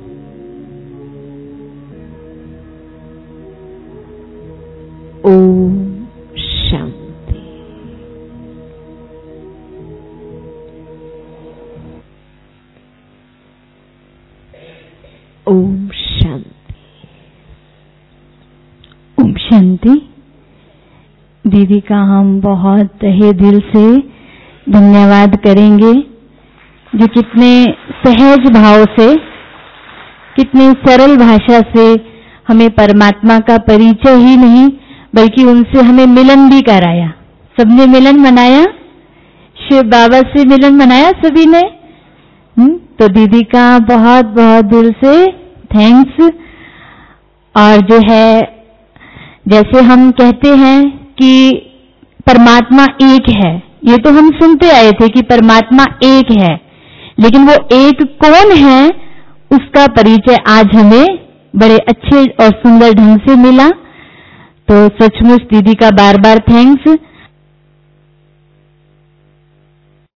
ओम शांति। ओम शांति। ओम शांति। दीदी का हम बहुत तहे दिल से धन्यवाद करेंगे, जो कितने सहज भाव से, कितनी सरल भाषा से हमें परमात्मा का परिचय ही नहीं बल्कि उनसे हमें मिलन भी कराया। सबने मिलन मनाया, शिव बाबा से मिलन मनाया सभी ने। तो दीदी का बहुत बहुत दिल से थैंक्स। और जो है, जैसे हम कहते हैं कि परमात्मा एक है, ये तो हम सुनते आए थे कि परमात्मा एक है, लेकिन वो एक कौन है उसका परिचय आज हमें बड़े अच्छे और सुंदर ढंग से मिला। तो सचमुच दीदी का बार बार थैंक्स।